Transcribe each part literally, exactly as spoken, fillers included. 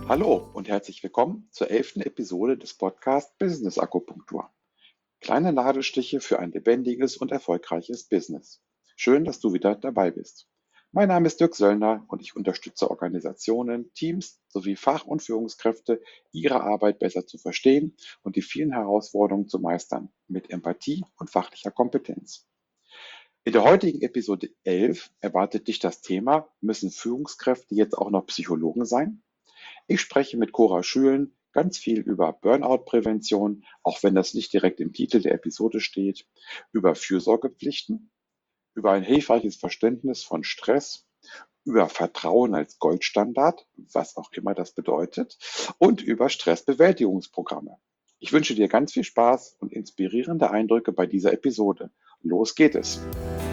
Hallo und herzlich willkommen zur elften Episode des Podcasts Business Akupunktur. Kleine Nadelstiche für ein lebendiges und erfolgreiches Business. Schön, dass du wieder dabei bist. Mein Name ist Dirk Söllner und ich unterstütze Organisationen, Teams sowie Fach- und Führungskräfte, ihre Arbeit besser zu verstehen und die vielen Herausforderungen zu meistern, mit Empathie und fachlicher Kompetenz. In der heutigen Episode elf erwartet dich das Thema: Müssen Führungskräfte jetzt auch noch Psychologen sein? Ich spreche mit Cora Schülen ganz viel über Burnout-Prävention, auch wenn das nicht direkt im Titel der Episode steht, über Fürsorgepflichten, über ein hilfreiches Verständnis von Stress, über Vertrauen als Goldstandard, was auch immer das bedeutet, und über Stressbewältigungsprogramme. Ich wünsche dir ganz viel Spaß und inspirierende Eindrücke bei dieser Episode. Los geht es!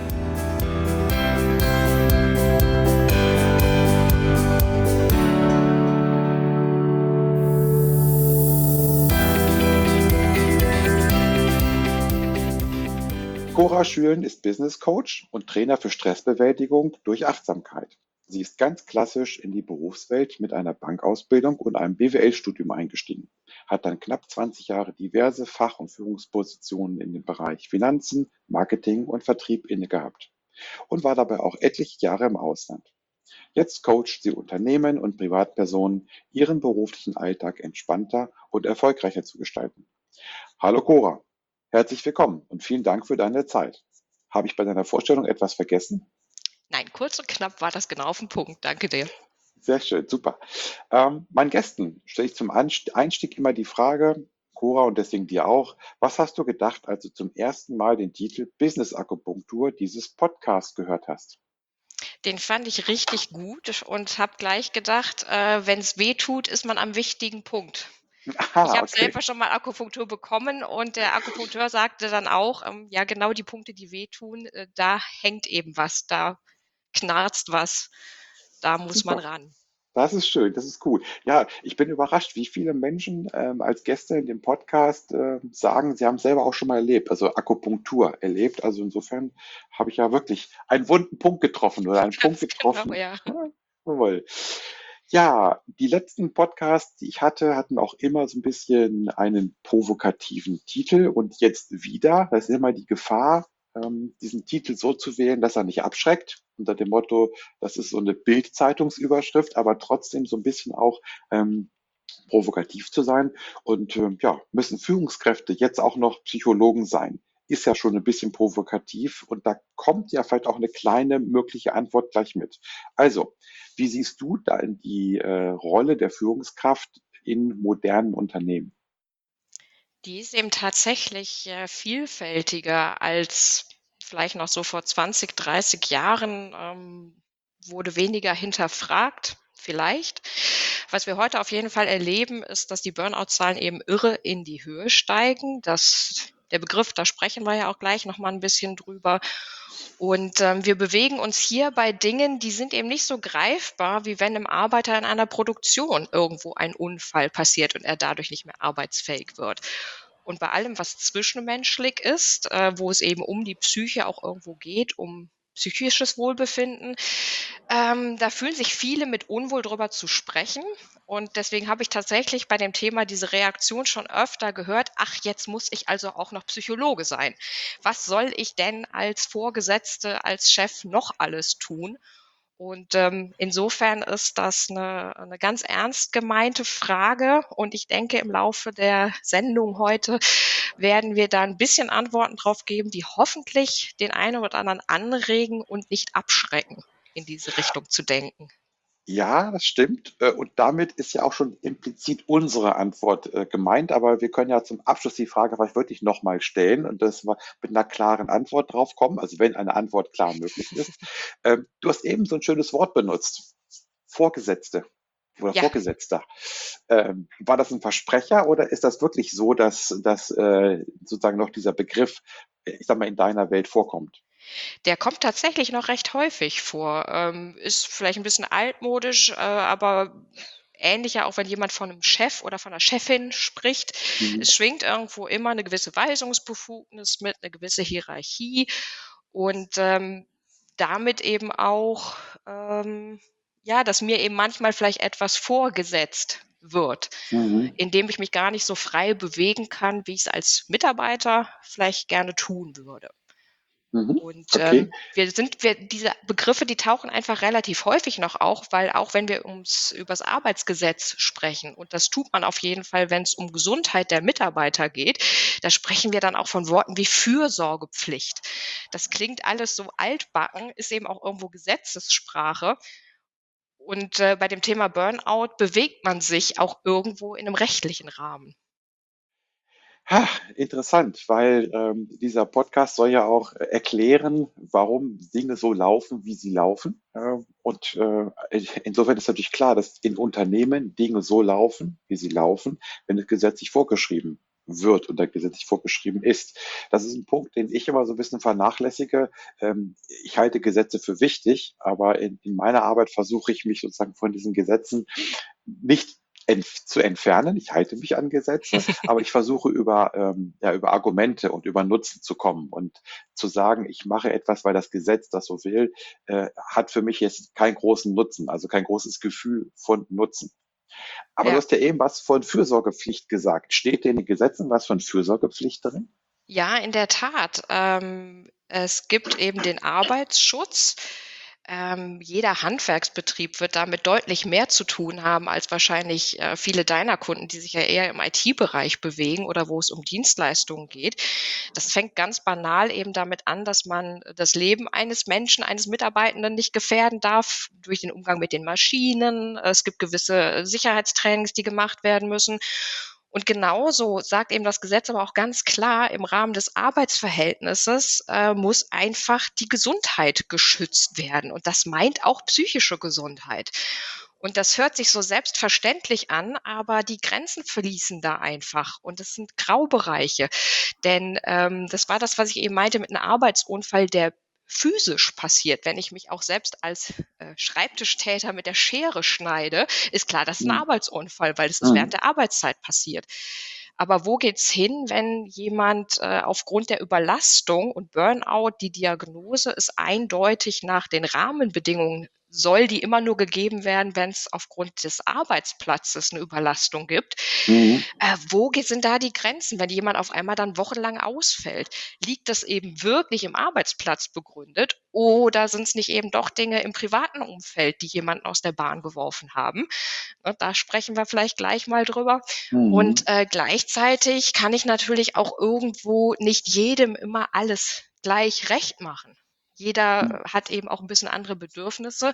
Cora Schülen ist Business Coach und Trainer für Stressbewältigung durch Achtsamkeit. Sie ist ganz klassisch in die Berufswelt mit einer Bankausbildung und einem B W L-Studium eingestiegen, hat dann knapp zwanzig Jahre diverse Fach- und Führungspositionen in dem Bereich Finanzen, Marketing und Vertrieb inne gehabt und war dabei auch etliche Jahre im Ausland. Jetzt coacht sie Unternehmen und Privatpersonen, ihren beruflichen Alltag entspannter und erfolgreicher zu gestalten. Hallo Cora, herzlich willkommen und vielen Dank für deine Zeit. Habe ich bei deiner Vorstellung etwas vergessen? Nein, kurz und knapp war das genau auf den Punkt. Danke dir. Sehr schön, super. Ähm, meinen Gästen stelle ich zum Anst- Einstieg immer die Frage, Cora, und deswegen dir auch: Was hast du gedacht, als du zum ersten Mal den Titel Business Akupunktur dieses Podcasts gehört hast? Den fand ich richtig gut und habe gleich gedacht, äh, wenn's weh tut, ist man am wichtigen Punkt. Ich Aha, habe okay. selber schon mal Akupunktur bekommen und der Akupunkteur sagte dann auch, ähm, ja, genau die Punkte, die wehtun, äh, da hängt eben was, da knarzt was, da muss man Super. ran. Das ist schön, das ist gut. Ja, ich bin überrascht, wie viele Menschen ähm, als Gäste in dem Podcast äh, sagen, sie haben es selber auch schon mal erlebt, also Akupunktur erlebt. Also insofern habe ich ja wirklich einen wunden Punkt getroffen oder einen Punkt Ganz genau, getroffen. ja. Ja, jawohl. Ja, die letzten Podcasts, die ich hatte, hatten auch immer so ein bisschen einen provokativen Titel und jetzt wieder. Da ist immer die Gefahr, ähm, diesen Titel so zu wählen, dass er nicht abschreckt, unter dem Motto, das ist so eine Bild-Zeitungsüberschrift, aber trotzdem so ein bisschen auch ähm, provokativ zu sein. Und ähm, ja, müssen Führungskräfte jetzt auch noch Psychologen sein? Ist ja schon ein bisschen provokativ und da kommt ja vielleicht auch eine kleine mögliche Antwort gleich mit. Also, wie siehst du da in die äh, Rolle der Führungskraft in modernen Unternehmen? Die ist eben tatsächlich, äh, vielfältiger als vielleicht noch so vor zwanzig, dreißig Jahren, ähm, wurde weniger hinterfragt, vielleicht. Was wir heute auf jeden Fall erleben, ist, dass die Burnout-Zahlen eben irre in die Höhe steigen. Das der Begriff, da sprechen wir ja auch gleich noch mal 'n bisschen drüber. Und, ähm, wir bewegen uns hier bei Dingen, die sind eben nicht so greifbar, wie wenn 'nem Arbeiter in einer Produktion irgendwo ein Unfall passiert und er dadurch nicht mehr arbeitsfähig wird. Und bei allem, was zwischenmenschlich ist, äh, wo es eben um die Psyche auch irgendwo geht, um psychisches Wohlbefinden, ähm, da fühlen sich viele mit unwohl drüber zu sprechen. Und deswegen habe ich tatsächlich bei dem Thema diese Reaktion schon öfter gehört: „Ach, jetzt muss ich also auch noch Psychologe sein. Was soll ich denn als Vorgesetzte, als Chef noch alles tun?“ Und, ähm, insofern ist das eine 'ne ganz ernst gemeinte Frage und ich denke, im Laufe der Sendung heute werden wir da ein bisschen Antworten drauf geben, die hoffentlich den einen oder anderen anregen und nicht abschrecken, in diese Richtung zu denken. Ja, das stimmt. Äh, Und damit ist ja auch schon implizit unsere Antwort äh, gemeint. Aber wir können ja zum Abschluss die Frage vielleicht wirklich nochmal stellen und das wir mit einer klaren Antwort drauf kommen. Also wenn eine Antwort klar möglich ist. Ähm, du hast eben so ein schönes Wort benutzt. Vorgesetzte oder Ja. Vorgesetzter. Ähm, war das ein Versprecher oder ist das wirklich so, dass, dass äh, sozusagen noch dieser Begriff, äh, ich sag mal, in deiner Welt vorkommt? Der kommt tatsächlich noch recht häufig vor. Ähm, ist vielleicht ein bisschen altmodisch, äh, aber ähnlicher, auch wenn jemand von einem Chef oder von 'ner Chefin spricht. Mhm. Es schwingt irgendwo immer eine gewisse Weisungsbefugnis mit, eine gewisse Hierarchie und, ähm, damit eben auch, ähm, ja, dass mir eben manchmal vielleicht etwas vorgesetzt wird, Mhm. indem ich mich gar nicht so frei bewegen kann, wie ich es als Mitarbeiter vielleicht gerne tun würde. Mhm. Und, Okay. ähm, wir sind wir diese Begriffe, die tauchen einfach relativ häufig noch auf, weil auch wenn wir ums übers Arbeitsgesetz sprechen, und das tut man auf jeden Fall, wenn es um Gesundheit der Mitarbeiter geht, da sprechen wir dann auch von Worten wie Fürsorgepflicht. Das klingt alles so altbacken, ist eben auch irgendwo Gesetzessprache. Und, äh, bei dem Thema Burnout bewegt man sich auch irgendwo in einem rechtlichen Rahmen. Ha, interessant, weil ähm, dieser Podcast soll ja auch äh, erklären, warum Dinge so laufen, wie sie laufen. Äh, und äh, insofern ist natürlich klar, dass in Unternehmen Dinge so laufen, wie sie laufen, wenn es gesetzlich vorgeschrieben wird oder gesetzlich vorgeschrieben ist. Das ist ein Punkt, den ich immer so ein bisschen vernachlässige. Ähm, ich halte Gesetze für wichtig, aber in, in meiner Arbeit versuche ich mich sozusagen von diesen Gesetzen nicht entf zu entfernen. Ich halte mich an Gesetze, aber ich versuche über, ähm, ja, über Argumente und über Nutzen zu kommen und zu sagen, ich mache etwas, weil das Gesetz das so will, äh, hat für mich jetzt keinen großen Nutzen, also kein großes Gefühl von Nutzen. Aber du Ja. hast ja eben was von Fürsorgepflicht gesagt. Steht in den Gesetzen was von Fürsorgepflicht drin? Ja, in der Tat. Ähm, es gibt eben den Arbeitsschutz. Ähm, jeder Handwerksbetrieb wird damit deutlich mehr zu tun haben als wahrscheinlich äh, viele deiner Kunden, die sich ja eher im I T-Bereich bewegen oder wo es um Dienstleistungen geht. Das fängt ganz banal eben damit an, dass man das Leben eines Menschen, eines Mitarbeitenden nicht gefährden darf durch den Umgang mit den Maschinen. Es gibt gewisse Sicherheitstrainings, die gemacht werden müssen. Und genauso sagt eben das Gesetz aber auch ganz klar, im Rahmen des Arbeitsverhältnisses äh, muss einfach die Gesundheit geschützt werden. Und das meint auch psychische Gesundheit. Und das hört sich so selbstverständlich an, aber die Grenzen fließen da einfach. Und es sind Graubereiche. Denn ähm, das war das, was ich eben meinte mit einem Arbeitsunfall, der physisch passiert. Wenn ich mich auch selbst als äh, Schreibtischtäter mit der Schere schneide, ist klar, das ist ein Mhm. Arbeitsunfall, weil das ist während Mhm. der Arbeitszeit passiert. Aber wo geht's hin, wenn jemand äh, aufgrund der Überlastung und Burnout, die Diagnose ist eindeutig nach den Rahmenbedingungen, soll die immer nur gegeben werden, wenn es aufgrund des Arbeitsplatzes eine Überlastung gibt. Mhm. Äh, wo ge sind da die Grenzen, wenn jemand auf einmal dann wochenlang ausfällt? Liegt das eben wirklich im Arbeitsplatz begründet oder sind es nicht eben doch Dinge im privaten Umfeld, die jemanden aus der Bahn geworfen haben? Ne, da sprechen wir vielleicht gleich mal drüber. Und, Mhm. äh, gleichzeitig kann ich natürlich auch irgendwo nicht jedem immer alles gleich recht machen. Mhm. Jeder äh, hat eben auch ein bisschen andere Bedürfnisse.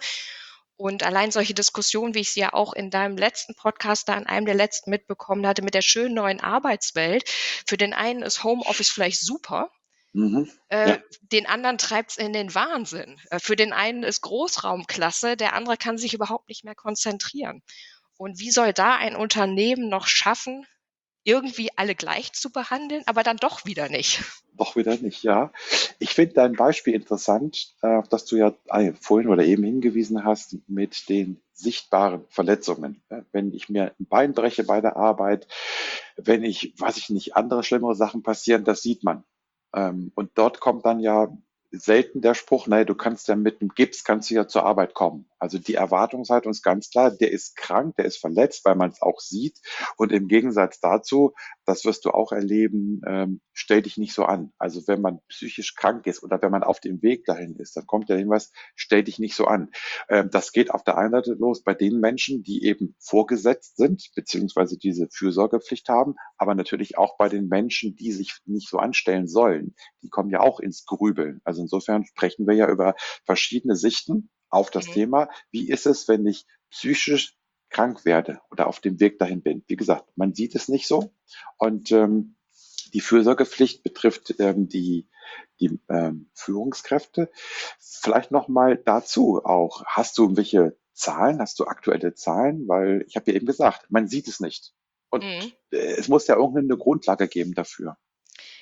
Und allein solche Diskussionen, wie ich sie ja auch in deinem letzten Podcast da in einem der letzten mitbekommen hatte, mit der schönen neuen Arbeitswelt. Für den einen ist Homeoffice vielleicht super, Mhm. äh, Ja. den anderen treibt's in den Wahnsinn. Äh, für den einen ist Großraum klasse, der andere kann sich überhaupt nicht mehr konzentrieren. Und wie soll da ein Unternehmen noch schaffen, irgendwie alle gleich zu behandeln, aber dann doch wieder nicht? Doch wieder nicht, ja. Ich finde dein Beispiel interessant, äh, auf das du ja äh, vorhin oder eben hingewiesen hast mit den sichtbaren Verletzungen. Ja, wenn ich mir ein Bein breche bei der Arbeit, wenn ich, weiß ich nicht, andere schlimmere Sachen passieren, das sieht man. Ähm, und dort kommt dann ja selten der Spruch, naja, du kannst ja mit dem Gips, kannst du ja zur Arbeit kommen. Also die Erwartungshaltung ist ganz klar, der ist krank, der ist verletzt, weil man es auch sieht. Und im Gegensatz dazu, das wirst du auch erleben, ähm, stell dich nicht so an. Also wenn man psychisch krank ist oder wenn man auf dem Weg dahin ist, dann kommt der Hinweis, stell dich nicht so an. Ähm, das geht auf der einen Seite los bei den Menschen, die eben vorgesetzt sind, beziehungsweise diese Fürsorgepflicht haben, aber natürlich auch bei den Menschen, die sich nicht so anstellen sollen. Die kommen ja auch ins Grübeln. Also insofern sprechen wir ja über verschiedene Sichten auf das Mhm, Thema. Wie ist es, wenn ich psychisch krank werde oder auf dem Weg dahin bin? Wie gesagt, man sieht es nicht so. Und ähm, die Fürsorgepflicht betrifft ähm, die, die ähm, Führungskräfte. Vielleicht nochmal dazu auch. Hast du welche Zahlen? Hast du aktuelle Zahlen? Weil ich habe ja eben gesagt, man sieht es nicht. Und mhm. äh, es muss ja irgendeine Grundlage geben dafür.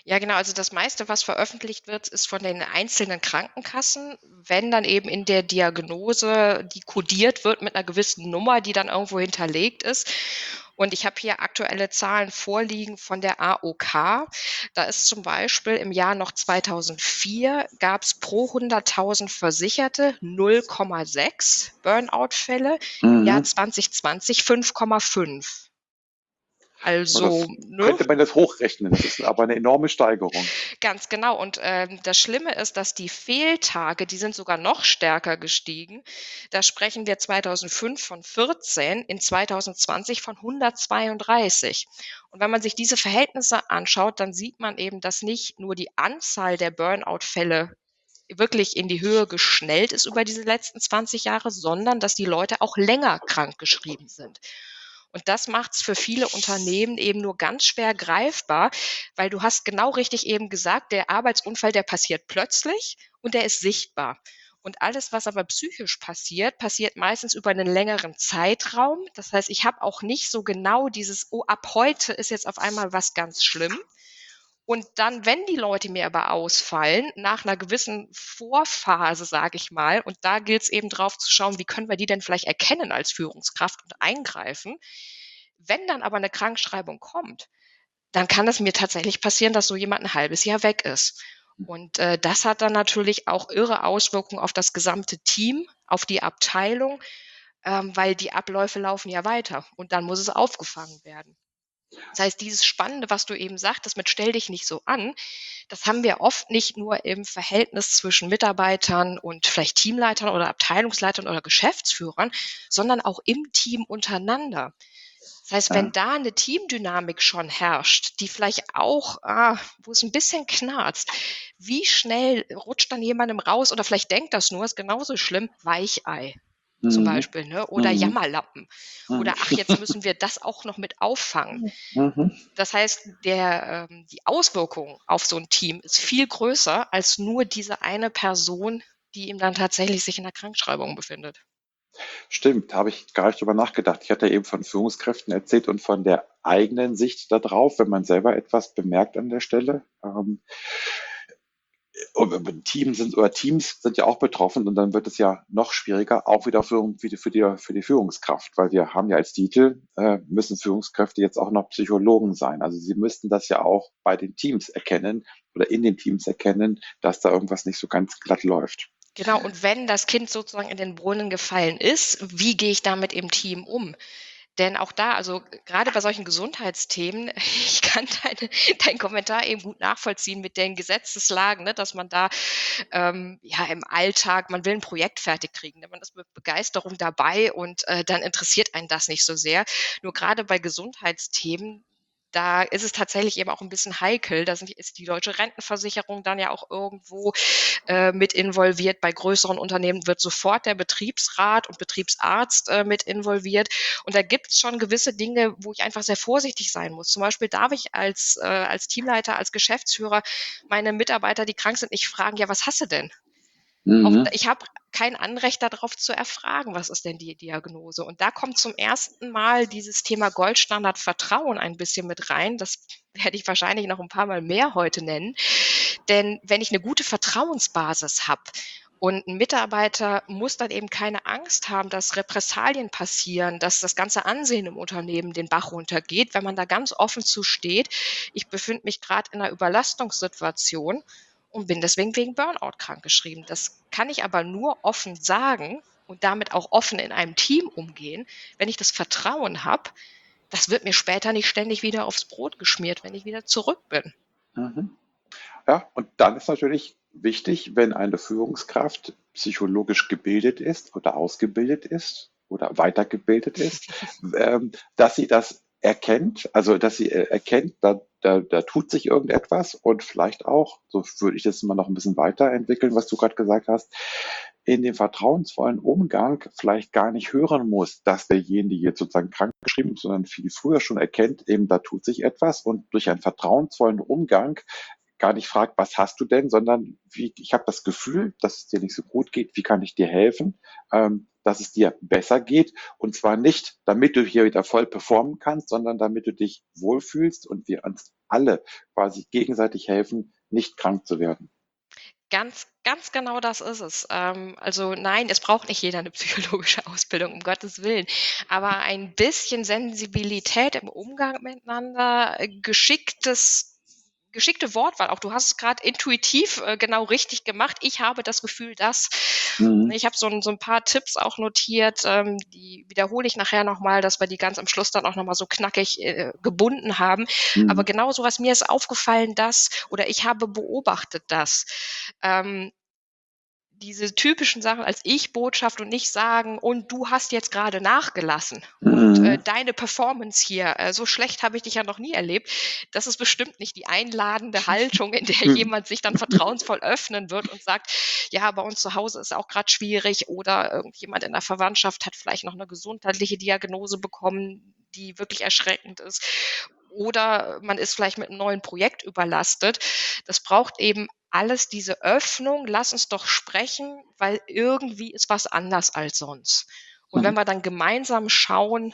Ja, genau. Also das meiste, was veröffentlicht wird, ist von den einzelnen Krankenkassen. Wenn dann eben in der Diagnose, die kodiert wird mit einer gewissen Nummer, die dann irgendwo hinterlegt ist. Und ich habe hier aktuelle Zahlen vorliegen von der A O K. Da ist zum Beispiel im Jahr noch zweitausendvier gab es pro hunderttausend Versicherte null Komma sechs Burnout-Fälle, im Jahr Mhm. zwanzig zwanzig fünf Komma fünf. Und Also, das ne? könnte man jetzt hochrechnen. Das ist aber eine enorme Steigerung. Ganz genau. Und, ähm, das Schlimme ist, dass die Fehltage, die sind sogar noch stärker gestiegen. Da sprechen wir zweitausendfünf von vierzehn, in zweitausendzwanzig von hundertzweiunddreißig. Und wenn man sich diese Verhältnisse anschaut, dann sieht man eben, dass nicht nur die Anzahl der Burnout-Fälle wirklich in die Höhe geschnellt ist über diese letzten zwanzig Jahre, sondern dass die Leute auch länger krankgeschrieben sind. Und das macht es für viele Unternehmen eben nur ganz schwer greifbar, weil du hast genau richtig eben gesagt, der Arbeitsunfall, der passiert plötzlich und der ist sichtbar. Und alles, was aber psychisch passiert, passiert meistens über einen längeren Zeitraum. Das heißt, ich habe auch nicht so genau dieses: „Oh, ab heute ist jetzt auf einmal was ganz schlimm." Und dann, wenn die Leute mir aber ausfallen, nach einer gewissen Vorphase, sage ich mal, und da gilt es eben drauf zu schauen, wie können wir die denn vielleicht erkennen als Führungskraft und eingreifen. Wenn dann aber eine Krankschreibung kommt, dann kann es mir tatsächlich passieren, dass so jemand ein halbes Jahr weg ist. Und, äh, das hat dann natürlich auch irre Auswirkungen auf das gesamte Team, auf die Abteilung, ähm, weil die Abläufe laufen ja weiter und dann muss es aufgefangen werden. Das heißt, dieses Spannende, was du eben sagtest mit „Stell dich nicht so an", das haben wir oft nicht nur im Verhältnis zwischen Mitarbeitern und vielleicht Teamleitern oder Abteilungsleitern oder Geschäftsführern, sondern auch im Team untereinander. Das heißt, wenn Ja. da eine Teamdynamik schon herrscht, die vielleicht auch ah, wo es ein bisschen knarzt, wie schnell rutscht dann jemandem raus oder vielleicht denkt das nur, ist genauso schlimm, Weichei zum Mhm. Beispiel, ne, oder Mhm. Jammerlappen Mhm. oder: „Ach, jetzt müssen wir das auch noch mit auffangen." Mhm. Das heißt, der ähm, die Auswirkung auf so 'n Team ist viel größer als nur diese eine Person, die eben dann tatsächlich sich in der Krankschreibung befindet. Stimmt, habe ich gar nicht drüber nachgedacht. Ich hatte ja eben von Führungskräften erzählt und von der eigenen Sicht da drauf, wenn man selber etwas bemerkt an der Stelle. Ähm, und Team sind oder Teams sind ja auch betroffen und dann wird es ja noch schwieriger, auch wieder für, für, die, für, die, für die Führungskraft, weil wir haben ja als Titel, äh, müssen Führungskräfte jetzt auch noch Psychologen sein. Also sie müssten das ja auch bei den Teams erkennen oder in den Teams erkennen, dass da irgendwas nicht so ganz glatt läuft. Genau, und wenn das Kind sozusagen in den Brunnen gefallen ist, wie gehe ich damit im Team um? Denn auch da, also gerade bei solchen Gesundheitsthemen, ich kann deine deinen Kommentar eben gut nachvollziehen mit den Gesetzeslagen, ne, dass man da, ähm, ja, im Alltag man will ein Projekt fertig kriegen, ne? Man ist mit Begeisterung dabei und, äh, dann interessiert einen das nicht so sehr. Nur gerade bei Gesundheitsthemen, da ist es tatsächlich eben auch ein bisschen heikel. Da sind ist die deutsche Rentenversicherung dann ja auch irgendwo, äh, mit involviert. Bei größeren Unternehmen wird sofort der Betriebsrat und Betriebsarzt, äh, mit involviert. Und da gibt es schon gewisse Dinge, wo ich einfach sehr vorsichtig sein muss. Zum Beispiel darf ich als, äh, als Teamleiter, als Geschäftsführer meine Mitarbeiter, die krank sind, nicht fragen: „Ja, was hast du denn?" Auch Mhm. ich habe kein Anrecht darauf zu erfragen: „Was ist denn die Diagnose?" Und da kommt zum ersten Mal dieses Thema Goldstandard Vertrauen ein bisschen mit rein. Das werde ich wahrscheinlich noch ein paar Mal mehr heute nennen. Denn wenn ich eine gute Vertrauensbasis habe und 'n Mitarbeiter muss dann eben keine Angst haben, dass Repressalien passieren, dass das ganze Ansehen im Unternehmen den Bach runtergeht, wenn man da ganz offen zu steht: „Ich befinde mich grad in 'ner Überlastungssituation und bin deswegen wegen Burnout krankgeschrieben." Das kann ich aber nur offen sagen und damit auch offen in einem Team umgehen, wenn ich das Vertrauen habe, das wird mir später nicht ständig wieder aufs Brot geschmiert, wenn ich wieder zurück bin. Mhm. Ja, und dann ist natürlich wichtig, wenn eine Führungskraft psychologisch gebildet ist oder ausgebildet ist oder weitergebildet ist, ähm, dass sie das erkennt, also dass sie äh, erkennt, da, da, da tut sich irgendetwas und vielleicht auch, so würde ich das mal noch ein bisschen weiterentwickeln, was du gerade gesagt hast, in dem vertrauensvollen Umgang vielleicht gar nicht hören muss, dass derjenige jetzt sozusagen krankgeschrieben ist, sondern viel früher schon erkennt, eben da tut sich etwas und durch einen vertrauensvollen Umgang gar nicht fragt, was hast du denn, sondern wie, ich habe das Gefühl, dass es dir nicht so gut geht, wie kann ich dir helfen, ähm, dass es dir besser geht und zwar nicht, damit du hier wieder voll performen kannst, sondern damit du dich wohlfühlst und wir uns alle quasi gegenseitig helfen, nicht krank zu werden. Ganz, ganz genau das ist es. Ähm, also nein, es braucht nicht jeder eine psychologische Ausbildung, um Gottes Willen. Aber ein bisschen Sensibilität im Umgang miteinander, äh, geschicktes geschickte Wortwahl auch. Du hast es gerade intuitiv, äh, genau richtig gemacht. Ich habe das Gefühl, dass Mhm. ich habe so 'n so 'n paar Tipps auch notiert, ähm, die wiederhole ich nachher noch mal, dass wir die ganz am Schluss dann auch noch mal so knackig, äh, gebunden haben. Aber Mhm. genau so was mir ist aufgefallen, dass oder ich habe beobachtet, dass, ähm, diese typischen Sachen als Ich-Botschaft und nicht sagen: „Und du hast jetzt gerade nachgelassen und, äh, Mhm. deine Performance hier, äh, so schlecht habe ich dich ja noch nie erlebt.“ Das ist bestimmt nicht die einladende Haltung, in der Mhm. jemand sich dann vertrauensvoll öffnen wird und sagt: „Ja, bei uns zu Hause ist auch gerade schwierig“ oder irgendjemand in der Verwandtschaft hat vielleicht noch eine gesundheitliche Diagnose bekommen, die wirklich erschreckend ist. Oder man ist vielleicht mit einem neuen Projekt überlastet. Das braucht eben alles diese Öffnung: „Lass uns doch sprechen, weil irgendwie ist was anders als sonst.“ Und Mhm. wenn wir dann gemeinsam schauen,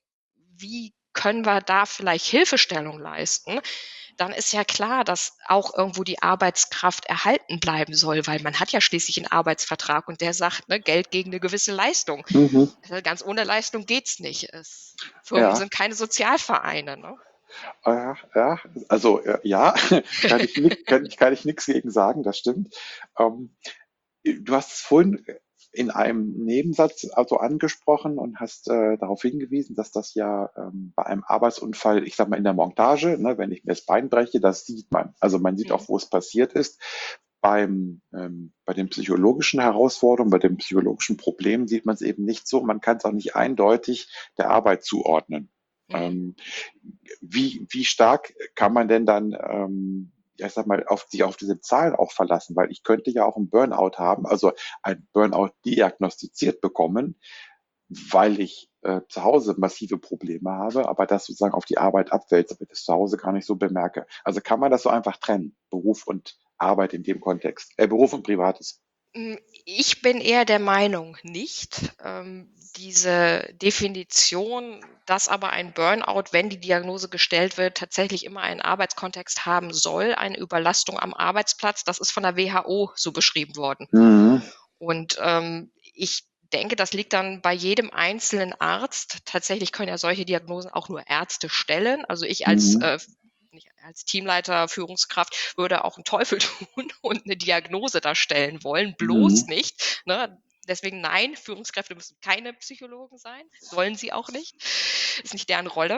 wie können wir da vielleicht Hilfestellung leisten, dann ist ja klar, dass auch irgendwo die Arbeitskraft erhalten bleiben soll, weil man hat ja schließlich einen Arbeitsvertrag und der sagt, ne, Geld gegen eine gewisse Leistung. Mhm. Also, ganz ohne Leistung geht's nicht. Es Firmen Ja. sind keine Sozialvereine, ne? Ja, ja, also, äh, ja, kann ich nick kann ich kann ich nix gegen sagen, das stimmt. Ähm, du hast es vorhin in einem Nebensatz also angesprochen und hast äh, darauf hingewiesen, dass das ja ähm, bei einem Arbeitsunfall, ich sage mal in der Montage, ne, wenn ich mir das Bein breche, das sieht man. Also man sieht Mhm. auch, wo es passiert ist. Beim, ähm, bei den psychologischen Herausforderungen, bei den psychologischen Problemen sieht man es eben nicht so. Man kann es auch nicht eindeutig der Arbeit zuordnen. Mhm. Ähm, wie, wie stark kann man denn dann, ähm, ja, ich sag mal, auf, sich auf diese Zahlen auch verlassen? Weil ich könnte ja auch einen Burnout haben, also ein Burnout diagnostiziert bekommen, weil ich äh, zu Hause massive Probleme habe, aber das sozusagen auf die Arbeit abwälze, aber ich das zu Hause gar nicht so bemerke. Also kann man das so einfach trennen, Beruf und Arbeit in dem Kontext, äh, Beruf und Privates. Hm, ich bin eher der Meinung nicht. Ähm, diese Definition, dass aber ein Burnout, wenn die Diagnose gestellt wird, tatsächlich immer einen Arbeitskontext haben soll, eine Überlastung am Arbeitsplatz, das ist von der W H O so beschrieben worden. Mhm. Und, ähm, ich denke, das liegt dann bei jedem einzelnen Arzt. Tatsächlich können ja solche Diagnosen auch nur Ärzte stellen. Also, ich als, Mhm. äh nicht als Teamleiter, Führungskraft würde auch 'n Teufel tun und eine Diagnose da stellen wollen, bloß Mhm. nicht, ne? Deswegen nein, Führungskräfte müssen keine Psychologen sein, sollen sie auch nicht. Ist nicht deren Rolle.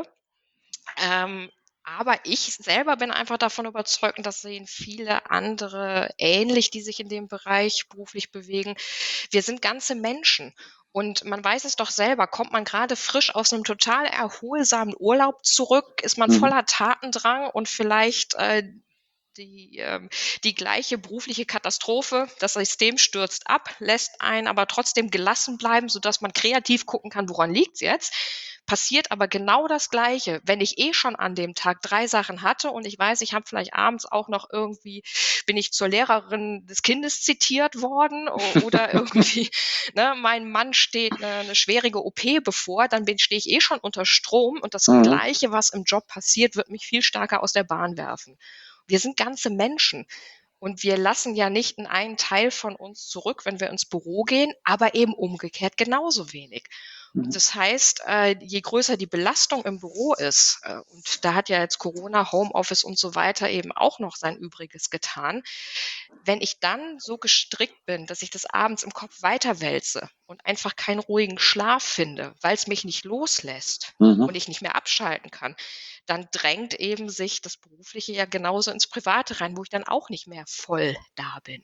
Ähm, aber ich selber bin einfach davon überzeugt, und das sehen viele andere ähnlich, die sich in dem Bereich beruflich bewegen. Wir sind ganze Menschen. Und man weiß es doch selber, kommt man gerade frisch aus einem total erholsamen Urlaub zurück, ist man Mhm. voller Tatendrang und vielleicht, äh, die, ähm die gleiche berufliche Katastrophe. Das System stürzt ab, lässt einen aber trotzdem gelassen bleiben, sodass man kreativ gucken kann, woran liegt's jetzt? Passiert aber genau das Gleiche, wenn ich eh schon an dem Tag drei Sachen hatte und ich weiß, ich habe vielleicht abends auch noch irgendwie bin ich zur Lehrerin des Kindes zitiert worden o oder irgendwie, ne, meinem Mann steht 'ne 'ne schwierige O P bevor, dann bin stehe ich eh schon unter Strom und das Mhm. Gleiche, was im Job passiert, wird mich viel stärker aus der Bahn werfen. Wir sind ganze Menschen und wir lassen ja nicht 'n einen Teil von uns zurück, wenn wir ins Büro gehen, aber eben umgekehrt genauso wenig. Und Mhm. das heißt, äh, je größer die Belastung im Büro ist, äh, und da hat ja jetzt Corona, Homeoffice und so weiter eben auch noch sein Übriges getan. Wenn ich dann so gestrickt bin, dass ich das abends im Kopf weiterwälze und einfach keinen ruhigen Schlaf finde, weil's mich nicht loslässt Mhm. und ich nicht mehr abschalten kann, dann drängt eben sich das Berufliche ja genauso ins Private rein, wo ich dann auch nicht mehr voll da bin.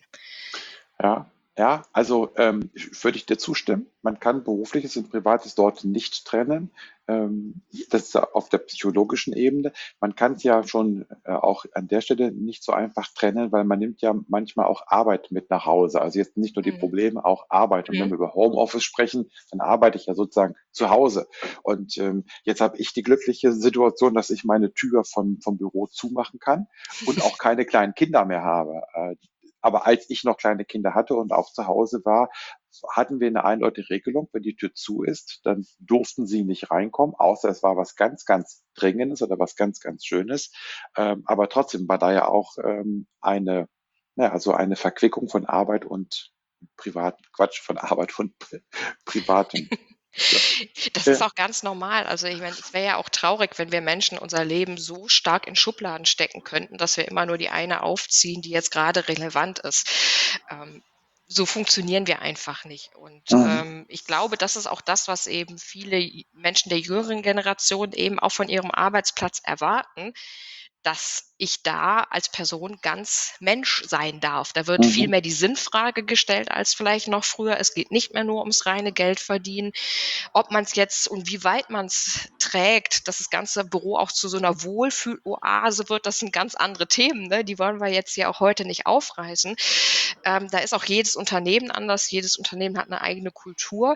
Ja, ja, also ähm, ich- würde ich dir zustimmen. Man kann Berufliches und Privates dort nicht trennen. Ähm, das ist ja auf der psychologischen Ebene. Man kann es ja schon äh, auch an der Stelle nicht so einfach trennen, weil man nimmt ja manchmal auch Arbeit mit nach Hause. Also jetzt nicht nur die Mhm. Probleme, auch Arbeit. Und wenn Mhm. wir über Homeoffice sprechen, dann arbeite ich ja sozusagen zu Hause. Und ähm, jetzt habe ich die glückliche Situation, dass ich meine Tür vom, vom Büro zumachen kann und auch keine kleinen Kinder mehr habe. Äh, aber als ich noch kleine Kinder hatte und auch zu Hause war, hatten wir eine eindeutige Regelung, wenn die Tür zu ist, dann durften sie nicht reinkommen, außer es war was ganz, ganz Dringendes oder was ganz, ganz Schönes. Ähm, aber trotzdem war da ja auch ähm, eine, ja, also eine Verquickung von Arbeit und privaten, Quatsch, von Arbeit und Pri Privatem. Ja. Das ist Ja. auch ganz normal. Also, ich meine, es wäre ja auch traurig, wenn wir Menschen unser Leben so stark in Schubladen stecken könnten, dass wir immer nur die eine aufziehen, die jetzt gerade relevant ist. Ähm, so funktionieren wir einfach nicht. Und, Mhm. ähm, ich glaube, das ist auch das, was eben viele j Menschen der jüngeren Generation eben auch von ihrem Arbeitsplatz erwarten, dass ich da als Person ganz Mensch sein darf. Da wird viel Mhm. mehr die Sinnfrage gestellt als vielleicht noch früher. Es geht nicht mehr nur ums reine Geldverdienen. Ob man es jetzt und wie weit man es trägt, dass das ganze Büro auch zu so einer Wohlfühloase wird, das sind ganz andere Themen, ne? Die wollen wir jetzt ja auch heute nicht aufreißen. Ähm, da ist auch jedes Unternehmen anders. Jedes Unternehmen hat eine eigene Kultur.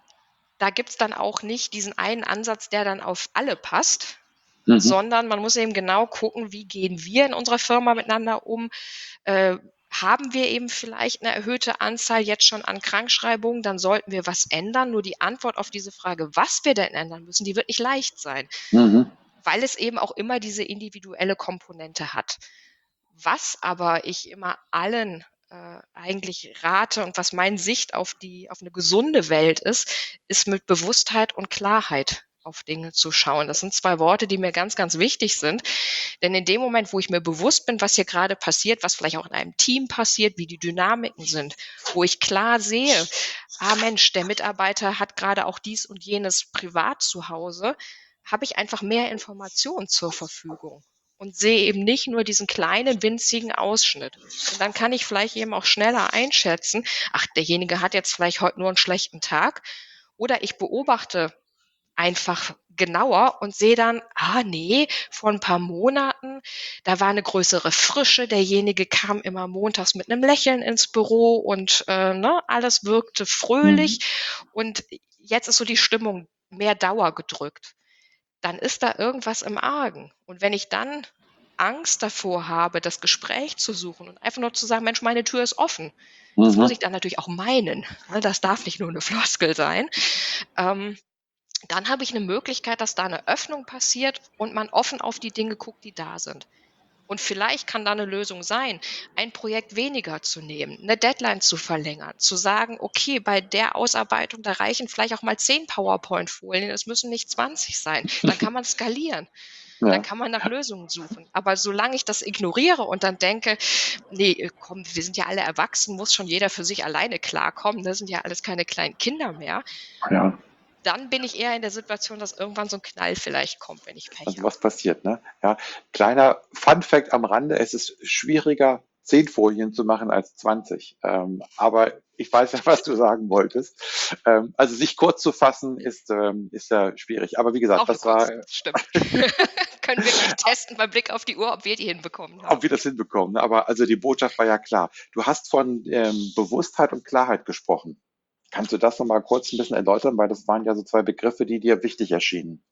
Da gibt's dann auch nicht diesen einen Ansatz, der dann auf alle passt, Mhm. sondern man muss eben genau gucken, wie gehen wir in unserer Firma miteinander um? Äh, haben wir eben vielleicht eine erhöhte Anzahl jetzt schon an Krankschreibungen, dann sollten wir was ändern. Nur die Antwort auf diese Frage, was wir denn ändern müssen, die wird nicht leicht sein, Mhm. weil es eben auch immer diese individuelle Komponente hat. Was aber ich immer allen äh, eigentlich rate und was meine Sicht auf die auf eine gesunde Welt ist, ist mit Bewusstheit und Klarheit auf Dinge zu schauen. Das sind zwei Worte, die mir ganz, ganz wichtig sind. Denn in dem Moment, wo ich mir bewusst bin, was hier gerade passiert, was vielleicht auch in einem Team passiert, wie die Dynamiken sind, wo ich klar sehe: „Ah Mensch, der Mitarbeiter hat gerade auch dies und jenes privat zu Hause“, habe ich einfach mehr Informationen zur Verfügung und sehe eben nicht nur diesen kleinen winzigen Ausschnitt. Und dann kann ich vielleicht eben auch schneller einschätzen: „Ach, derjenige hat jetzt vielleicht heute nur einen schlechten Tag.“ Oder ich beobachte einfach genauer und sehe dann: „Ah ne, vor ein paar Monaten, da war eine größere Frische. Derjenige kam immer montags mit einem Lächeln ins Büro und, äh, ne, alles wirkte fröhlich. Mhm. Und jetzt ist so die Stimmung mehr dauergedrückt.“ Dann ist da irgendwas im Argen. Und wenn ich dann Angst davor habe, das Gespräch zu suchen und einfach nur zu sagen: „Mensch, meine Tür ist offen.“ Das muss Mhm. ich dann natürlich auch meinen, ne? Das darf nicht nur eine Floskel sein. Ähm, Dann habe ich eine Möglichkeit, dass da eine Öffnung passiert und man offen auf die Dinge guckt, die da sind. Und vielleicht kann da 'ne Lösung sein, ein Projekt weniger zu nehmen, 'ne Deadline zu verlängern, zu sagen: „Okay, bei der Ausarbeitung, da reichen vielleicht auch mal zehn PowerPoint-Folien, es müssen nicht zwanzig sein.“ Dann kann man skalieren. Dann Ja. kann man nach Lösungen suchen. Aber solange ich das ignoriere und dann denke: „Ne, äh, komm, wir sind ja alle erwachsen, muss schon jeder für sich alleine klarkommen, das sind ja alles keine kleinen Kinder mehr“, Ja. dann bin ich eher in der Situation, dass irgendwann so 'n Knall vielleicht kommt, wenn ich Pech Also habe. was passiert, ne? Ja, kleiner Fun-Fact am Rande: Es ist schwieriger, zehn Folien zu machen als zwanzig. Ähm, aber ich weiß ja, was du sagen wolltest. Ähm, also sich kurz zu fassen ist, ähm, ist ja schwierig. Aber wie gesagt, Auch 'ne das war, Kunst, stimmt. Können wir gleich testen beim Blick auf die Uhr, ob wir die hinbekommen ob haben. wir das hinbekommen. Ne? Aber also die Botschaft war ja klar. Du hast von ähm, Bewusstheit und Klarheit gesprochen. Kannst du das noch mal kurz ein bisschen erläutern? Weil das waren ja so zwei Begriffe, die dir wichtig erschienen.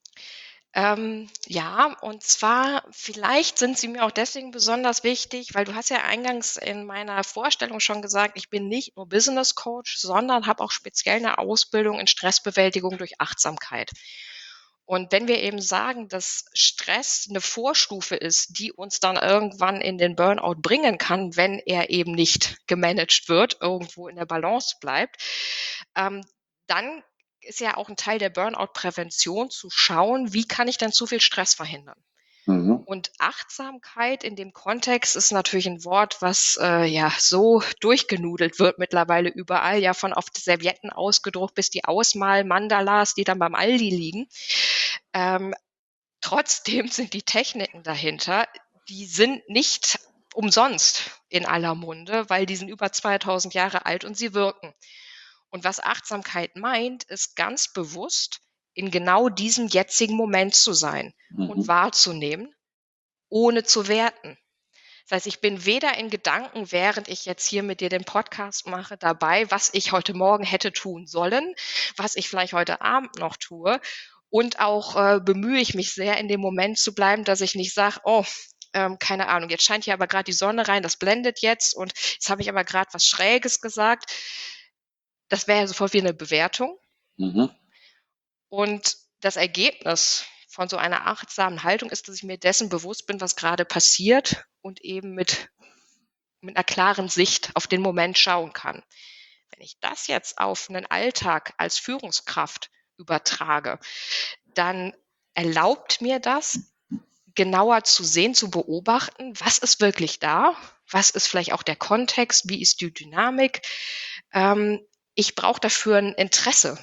Ähm, ja, und zwar vielleicht sind sie mir auch deswegen besonders wichtig, weil du hast ja eingangs in meiner Vorstellung schon gesagt, ich bin nicht nur Business Coach, sondern habe auch speziell 'ne Ausbildung in Stressbewältigung durch Achtsamkeit. Und wenn wir eben sagen, dass Stress 'ne Vorstufe ist, die uns dann irgendwann in den Burnout bringen kann, wenn er eben nicht gemanagt wird, irgendwo in der Balance bleibt, ähm, dann ist ja auch 'n Teil der Burnout-Prävention zu schauen, wie kann ich denn zu viel Stress verhindern? Mhm. Und Achtsamkeit in dem Kontext ist natürlich 'n Wort, was, äh, ja, so durchgenudelt wird mittlerweile überall, ja, von auf Servietten ausgedruckt bis die Ausmal-Mandalas, die dann beim Aldi liegen. Ähm, Trotzdem sind die Techniken dahinter, die sind nicht umsonst in aller Munde, weil die sind über zweitausend Jahre alt und sie wirken. Und was Achtsamkeit meint, ist ganz bewusst in genau diesem jetzigen Moment zu sein und Mhm. wahrzunehmen, ohne zu werten. Das heißt, ich bin weder in Gedanken, während ich jetzt hier mit dir den Podcast mache, dabei, was ich heute Morgen hätte tun sollen, was ich vielleicht heute Abend noch tue. Und auch äh, bemühe ich mich sehr, in dem Moment zu bleiben, dass ich nicht sage, oh, ähm, keine Ahnung, jetzt scheint hier aber gerade die Sonne rein, das blendet jetzt und jetzt habe ich aber gerade was Schräges gesagt. Das wäre ja sofort wie eine Bewertung. Mhm. Und das Ergebnis von so einer achtsamen Haltung ist, dass ich mir dessen bewusst bin, was gerade passiert und eben mit mit einer klaren Sicht auf den Moment schauen kann. Wenn ich das jetzt auf einen Alltag als Führungskraft übertrage, dann erlaubt mir das, genauer zu sehen, zu beobachten, was ist wirklich da, was ist vielleicht auch der Kontext, wie ist die Dynamik. Ähm, ich brauche dafür ein Interesse,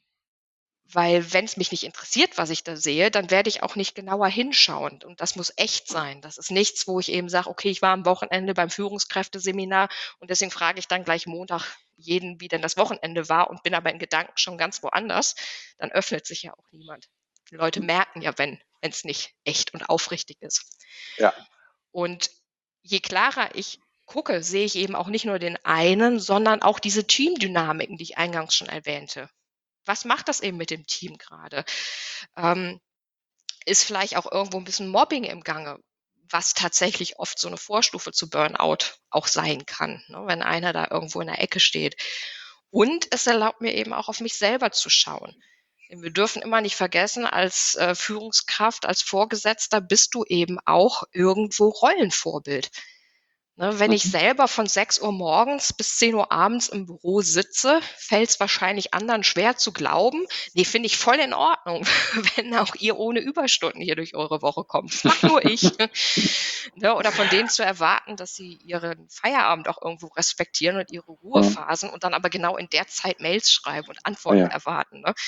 weil wenn es mich nicht interessiert, was ich da sehe, dann werde ich auch nicht genauer hinschauen und das muss echt sein. Das ist nichts, wo ich eben sage: „Okay, ich war am Wochenende beim Führungskräfteseminar und deswegen frage ich dann gleich Montag jeden, wie denn das Wochenende war und bin aber in Gedanken schon ganz woanders.“ Dann öffnet sich ja auch niemand. Die Leute merken ja, wenn es nicht echt und aufrichtig ist. Ja. Und je klarer ich gucke, sehe ich eben auch nicht nur den einen, sondern auch diese Teamdynamiken, die ich eingangs schon erwähnte. Was macht das eben mit dem Team gerade? Ähm, ist vielleicht auch irgendwo ein bisschen Mobbing im Gange, was tatsächlich oft so eine Vorstufe zu Burnout auch sein kann, ne, wenn einer da irgendwo in der Ecke steht. Und es erlaubt mir eben auch auf mich selber zu schauen. Denn wir dürfen immer nicht vergessen, als, äh, Führungskraft, als Vorgesetzter bist du eben auch irgendwo Rollenvorbild. Ne, wenn ich Mhm. selber von sechs Uhr morgens bis zehn Uhr abends im Büro sitze, fällt es wahrscheinlich anderen schwer zu glauben: „Ne, finde ich voll in Ordnung, wenn auch ihr ohne Überstunden hier durch eure Woche kommt. Das mache nur ich.“ Ne, oder von denen zu erwarten, dass sie ihren Feierabend auch irgendwo respektieren und ihre Mhm. Ruhephasen und dann aber genau in der Zeit Mails schreiben und Antworten Ja. erwarten, ne?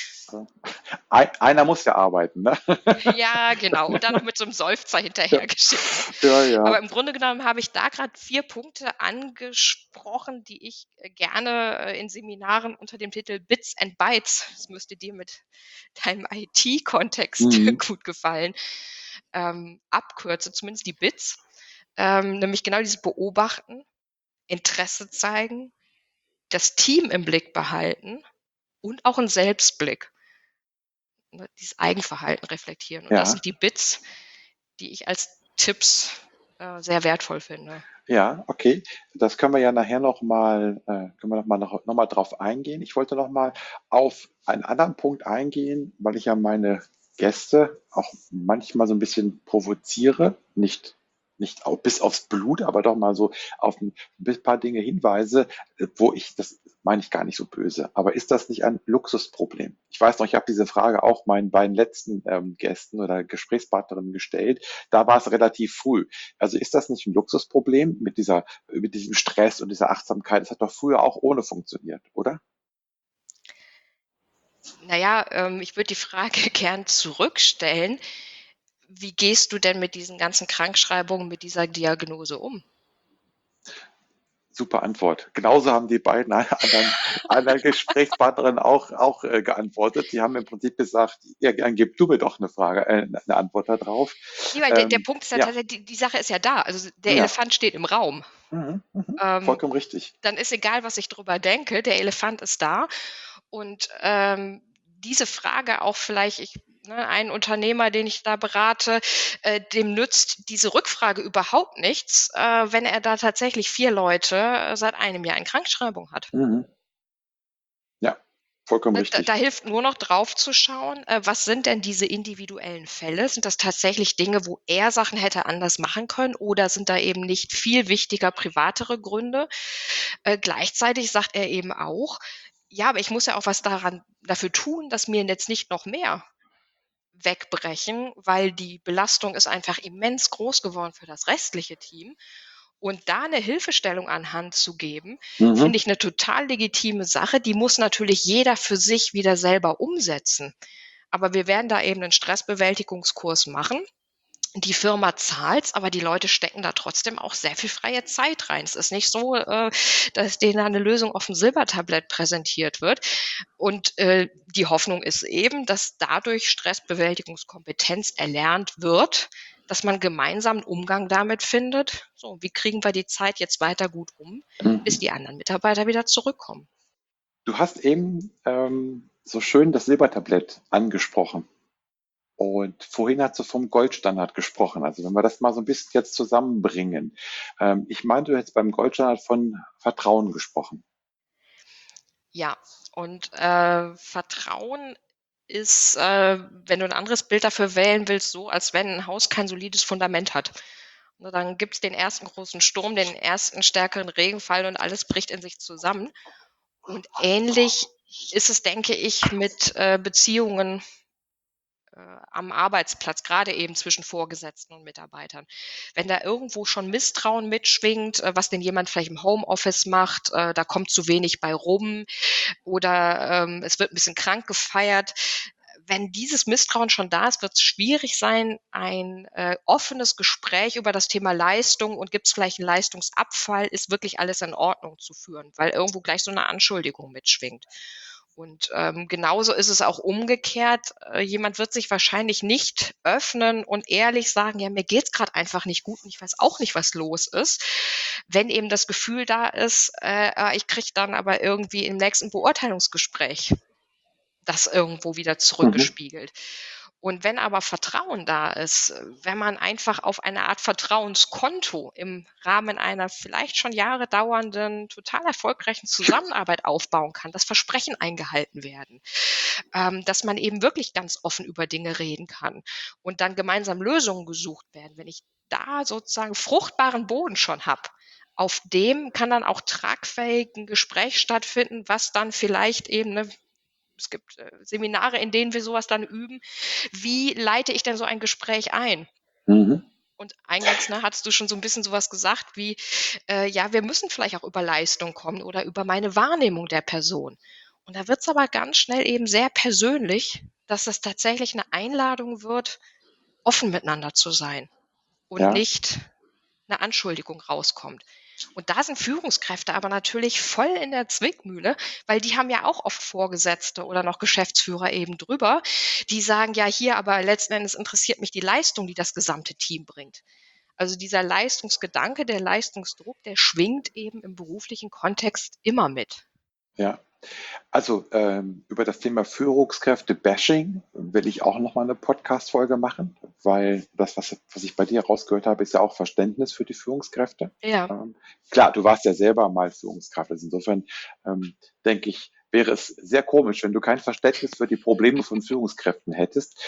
Ei einer muss ja arbeiten, ne? Ja, genau. Und dann noch mit so 'nem Seufzer Ja, hinterhergeschickt, ne? ja, ja. Aber im Grunde genommen habe ich da grad vier Punkte angesprochen, die ich, äh, gerne, äh, in Seminaren unter dem Titel „Bits and Bytes“, das müsste dir mit deinem I T-Kontext Mhm. gut gefallen, ähm, abkürze, zumindest die Bits. Ähm, nämlich genau dieses Beobachten, Interesse zeigen, das Team im Blick behalten und auch 'n Selbstblick, ne, dieses Eigenverhalten reflektieren. Und das Ja, sind die Bits, die ich als Tipps, äh, sehr wertvoll finde. ja, okay. Das können wir ja nachher noch mal äh, können wir noch mal noch noch mal drauf eingehen. Ich wollte noch mal auf einen anderen Punkt eingehen, weil ich ja meine Gäste auch manchmal so ein bisschen provoziere, nicht nicht au bis aufs Blut, aber doch mal so auf ein bis paar Dinge hinweise, äh, wo ich das meine ich gar nicht so böse. Aber ist das nicht ein Luxusproblem? Ich weiß noch, ich habe diese Frage auch meinen beiden letzten, ähm, Gästen oder Gesprächspartnerinnen gestellt. Da war es relativ früh. Also ist das nicht ein Luxusproblem mit dieser, mit diesem Stress und dieser Achtsamkeit? Das hat doch früher auch ohne funktioniert, oder? Na ja, ähm, ich würde die Frage gern zurückstellen. Wie gehst du denn mit diesen ganzen Krankschreibungen, mit dieser Diagnose um? Super Antwort. Genauso haben die beiden anderen, anderen Gesprächspartnerinnen auch, auch äh, geantwortet. Die haben im Prinzip gesagt, ja, dann gib du mir doch eine Frage, äh, eine Antwort darauf. Ne, weil der der Ähm, Punkt ist ja ja, tatsächlich, die die Sache ist ja da. Also, der ja, Elefant steht im Raum. mhm, mhm, Ähm, vollkommen richtig. dann ist egal, was ich drüber denke, der Elefant ist da. Und, ähm, diese Frage auch vielleicht ich ne, ein Unternehmer, den ich da berate, äh, dem nützt diese Rückfrage überhaupt nichts, äh, wenn er da tatsächlich vier Leute, äh, seit einem Jahr in Krankschreibung hat. Mhm, ja, vollkommen Ne, da da richtig. hilft nur noch drauf zu schauen, äh, was sind denn diese individuellen Fälle? Sind das tatsächlich Dinge, wo er Sachen hätte anders machen können oder sind da eben nicht viel wichtiger privatere Gründe? Äh, gleichzeitig sagt er eben auch: „Ja, aber ich muss ja auch was daran dafür tun, dass mir jetzt nicht noch mehr wegbrechen, weil die Belastung ist einfach immens groß geworden für das restliche Team.“ Und da eine Hilfestellung an Hand zu geben, Mhm, finde ich eine total legitime Sache. Die muss natürlich jeder für sich wieder selber umsetzen. Aber wir werden da eben einen Stressbewältigungskurs machen. Die Firma zahlt's, aber die Leute stecken da trotzdem auch sehr viel freie Zeit rein. Es ist nicht so, äh, dass denen da 'ne Lösung auf'm Silbertablett präsentiert wird. Und, äh, die Hoffnung ist eben, dass dadurch Stressbewältigungskompetenz erlernt wird, dass man gemeinsam 'n Umgang damit findet: „So, wie kriegen wir die Zeit jetzt weiter gut rum, bis mhm. die anderen Mitarbeiter wieder zurückkommen?“ Du hast eben ähm, so schön das Silbertablett angesprochen. Und vorhin hast du vom Goldstandard gesprochen. Also wenn wir das mal so ein bisschen jetzt zusammenbringen. Ähm, ich meine, du hättest beim Goldstandard von Vertrauen gesprochen. Ja, und äh, Vertrauen ist, äh, wenn du ein anderes Bild dafür wählen willst, so, als wenn ein Haus kein solides Fundament hat. Ne, dann gibt's den ersten großen Sturm, den ersten stärkeren Regenfall und alles bricht in sich zusammen. Und ähnlich ist es, denke ich, mit äh, Beziehungen äh, am Arbeitsplatz, gerade eben zwischen Vorgesetzten und Mitarbeitern. Wenn da irgendwo schon Misstrauen mitschwingt, äh, was denn jemand vielleicht im Homeoffice macht, äh, da kommt zu wenig bei rum oder ähm, es wird ein bisschen krank gefeiert. Wenn dieses Misstrauen schon da ist, wird es schwierig sein, ein äh, offenes Gespräch über das Thema Leistung und gibt es vielleicht einen Leistungsabfall, ist wirklich alles in Ordnung zu führen, weil irgendwo gleich so eine Anschuldigung mitschwingt. Und ähm, genauso ist es auch umgekehrt. Äh, jemand wird sich wahrscheinlich nicht öffnen und ehrlich sagen, ja, mir geht's gerade einfach nicht gut und ich weiß auch nicht, was los ist. Wenn eben das Gefühl da ist, äh, ah, ich kriege dann aber irgendwie im nächsten Beurteilungsgespräch das irgendwo wieder Mhm. zurückgespiegelt. Und wenn aber Vertrauen da ist, äh, wenn man einfach auf eine Art Vertrauenskonto im Rahmen einer vielleicht schon Jahre dauernden, total erfolgreichen Zusammenarbeit aufbauen kann, dass Versprechen eingehalten werden, ähm, dass man eben wirklich ganz offen über Dinge reden kann und dann gemeinsam Lösungen gesucht werden. Wenn ich da sozusagen fruchtbaren Boden schon habe, auf dem kann dann auch tragfähig 'n Gespräch stattfinden, was dann vielleicht eben, ne, es gibt äh, Seminare, in denen wir sowas dann üben. Wie leite ich denn so ein Gespräch ein? Mhm. Und eingangs, ne, hattest du schon so ein bisschen sowas gesagt wie, äh, ja, wir müssen vielleicht auch über Leistung kommen oder über meine Wahrnehmung der Person. Und da wird's aber ganz schnell eben sehr persönlich, dass das tatsächlich eine Einladung wird, offen miteinander zu sein und Ja. nicht 'ne Anschuldigung rauskommt. Und da sind Führungskräfte aber natürlich voll in der Zwickmühle, weil die haben ja auch oft Vorgesetzte oder noch Geschäftsführer eben drüber, die sagen: „Ja, hier, aber letzten Endes interessiert mich die Leistung, die das gesamte Team bringt.“ Also, dieser Leistungsgedanke, der Leistungsdruck, der schwingt eben im beruflichen Kontext immer mit. Ja. Also, ähm, über das Thema Führungskräfte-Bashing will ich auch noch mal 'ne Podcast-Folge machen, weil das, was was ich bei dir rausgehört habe, ist ja auch Verständnis für die Führungskräfte. Ja. Ähm, klar, du warst ja selber mal Führungskraft. Also insofern, ähm, denke ich, wäre es sehr komisch, wenn du kein Verständnis für die Probleme von Führungskräften hättest.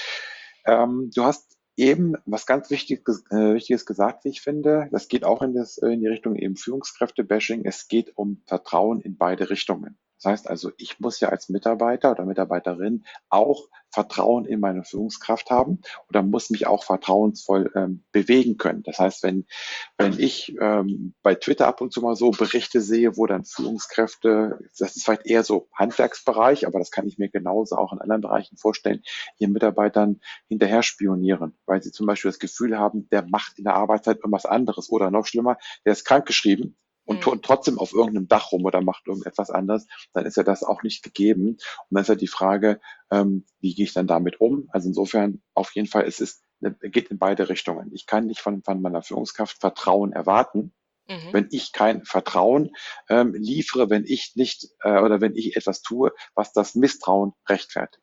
Ähm, du hast eben was ganz Wichtiges, äh, Wichtiges gesagt, wie ich finde. Das geht auch in, das, äh, in die Richtung eben Führungskräfte-Bashing. Es geht um Vertrauen in beide Richtungen. Das heißt also, ich muss ja als Mitarbeiter oder Mitarbeiterin auch Vertrauen in meine Führungskraft haben oder muss mich auch vertrauensvoll ähm, bewegen können. Das heißt, wenn, wenn ich ähm, bei Twitter ab und zu mal so Berichte sehe, wo dann Führungskräfte, das ist vielleicht eher so Handwerksbereich, aber das kann ich mir genauso auch in anderen Bereichen vorstellen, ihren Mitarbeitern hinterher spionieren, weil sie zum Beispiel das Gefühl haben, der macht in der Arbeitszeit irgendwas anderes oder noch schlimmer, der ist krankgeschrieben und Mhm. turnt trotzdem auf irgendeinem Dach rum oder macht irgendetwas anderes, dann ist ja das auch nicht gegeben. Und dann ist ja die Frage, ähm, wie gehe ich dann damit um? Also insofern auf jeden Fall, es ist, geht in beide Richtungen. Ich kann nicht von, von meiner Führungskraft Vertrauen erwarten, Mhm. wenn ich kein Vertrauen ähm, liefere, wenn ich nicht äh, oder wenn ich etwas tue, was das Misstrauen rechtfertigt.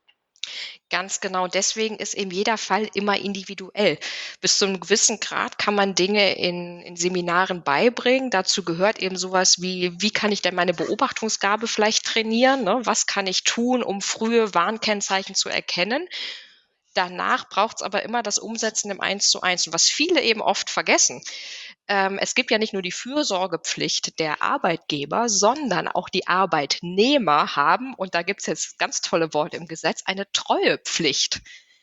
Ganz genau. Deswegen ist eben jeder Fall immer individuell. Bis zu einem gewissen Grad kann man Dinge in in Seminaren beibringen. Dazu gehört eben sowas wie: Wie kann ich denn meine Beobachtungsgabe vielleicht trainieren, ne? Was kann ich tun, um frühe Warnkennzeichen zu erkennen? Danach braucht's aber immer das Umsetzen im Eins zu eins. Und was viele eben oft vergessen, ähm, es gibt ja nicht nur die Fürsorgepflicht der Arbeitgeber, sondern auch die Arbeitnehmer haben, und da gibt's jetzt ganz tolle Worte im Gesetz, eine Treuepflicht.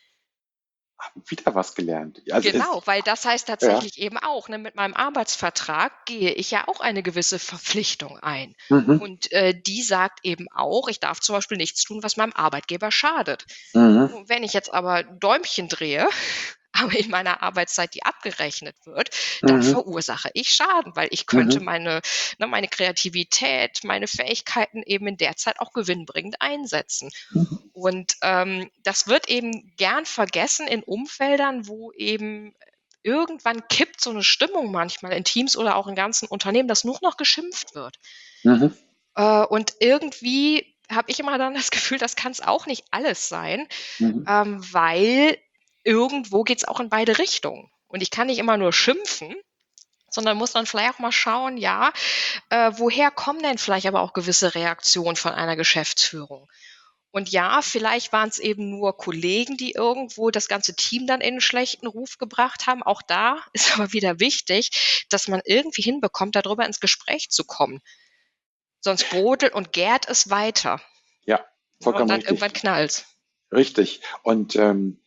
Wieder was gelernt. Also Genau, es, weil das heißt ja. tatsächlich eben auch, ne, mit meinem Arbeitsvertrag gehe ich ja auch eine gewisse Verpflichtung ein. Mhm. Und, äh, die sagt eben auch, ich darf zum Beispiel nichts tun, was meinem Arbeitgeber schadet. Mhm. Und wenn ich jetzt aber Däumchen drehe, aber in meiner Arbeitszeit, die abgerechnet wird, dann Mhm. verursache ich Schaden, weil ich könnte Mhm. meine ne, meine Kreativität, meine Fähigkeiten eben in der Zeit auch gewinnbringend einsetzen. Mhm. Und, ähm, das wird eben gern vergessen in Umfeldern, wo eben irgendwann kippt so 'ne Stimmung manchmal in Teams oder auch in ganzen Unternehmen, dass nur noch geschimpft wird. Mhm. Äh, und irgendwie habe ich immer dann das Gefühl, das kann's auch nicht alles sein, Mhm. ähm, weil irgendwo geht's auch in beide Richtungen. Und ich kann nicht immer nur schimpfen, sondern muss dann vielleicht auch mal schauen, ja, äh, woher kommen denn vielleicht aber auch gewisse Reaktionen von einer Geschäftsführung? Und ja, vielleicht waren es eben nur Kollegen, die irgendwo das ganze Team dann in 'n schlechten Ruf gebracht haben. Auch da ist aber wieder wichtig, dass man irgendwie hinbekommt, darüber ins Gespräch zu kommen. Sonst brodelt und gärt es weiter, Ja, ne, und vollkommen dann irgendwann richtig. knallt's. Richtig. Und ähm,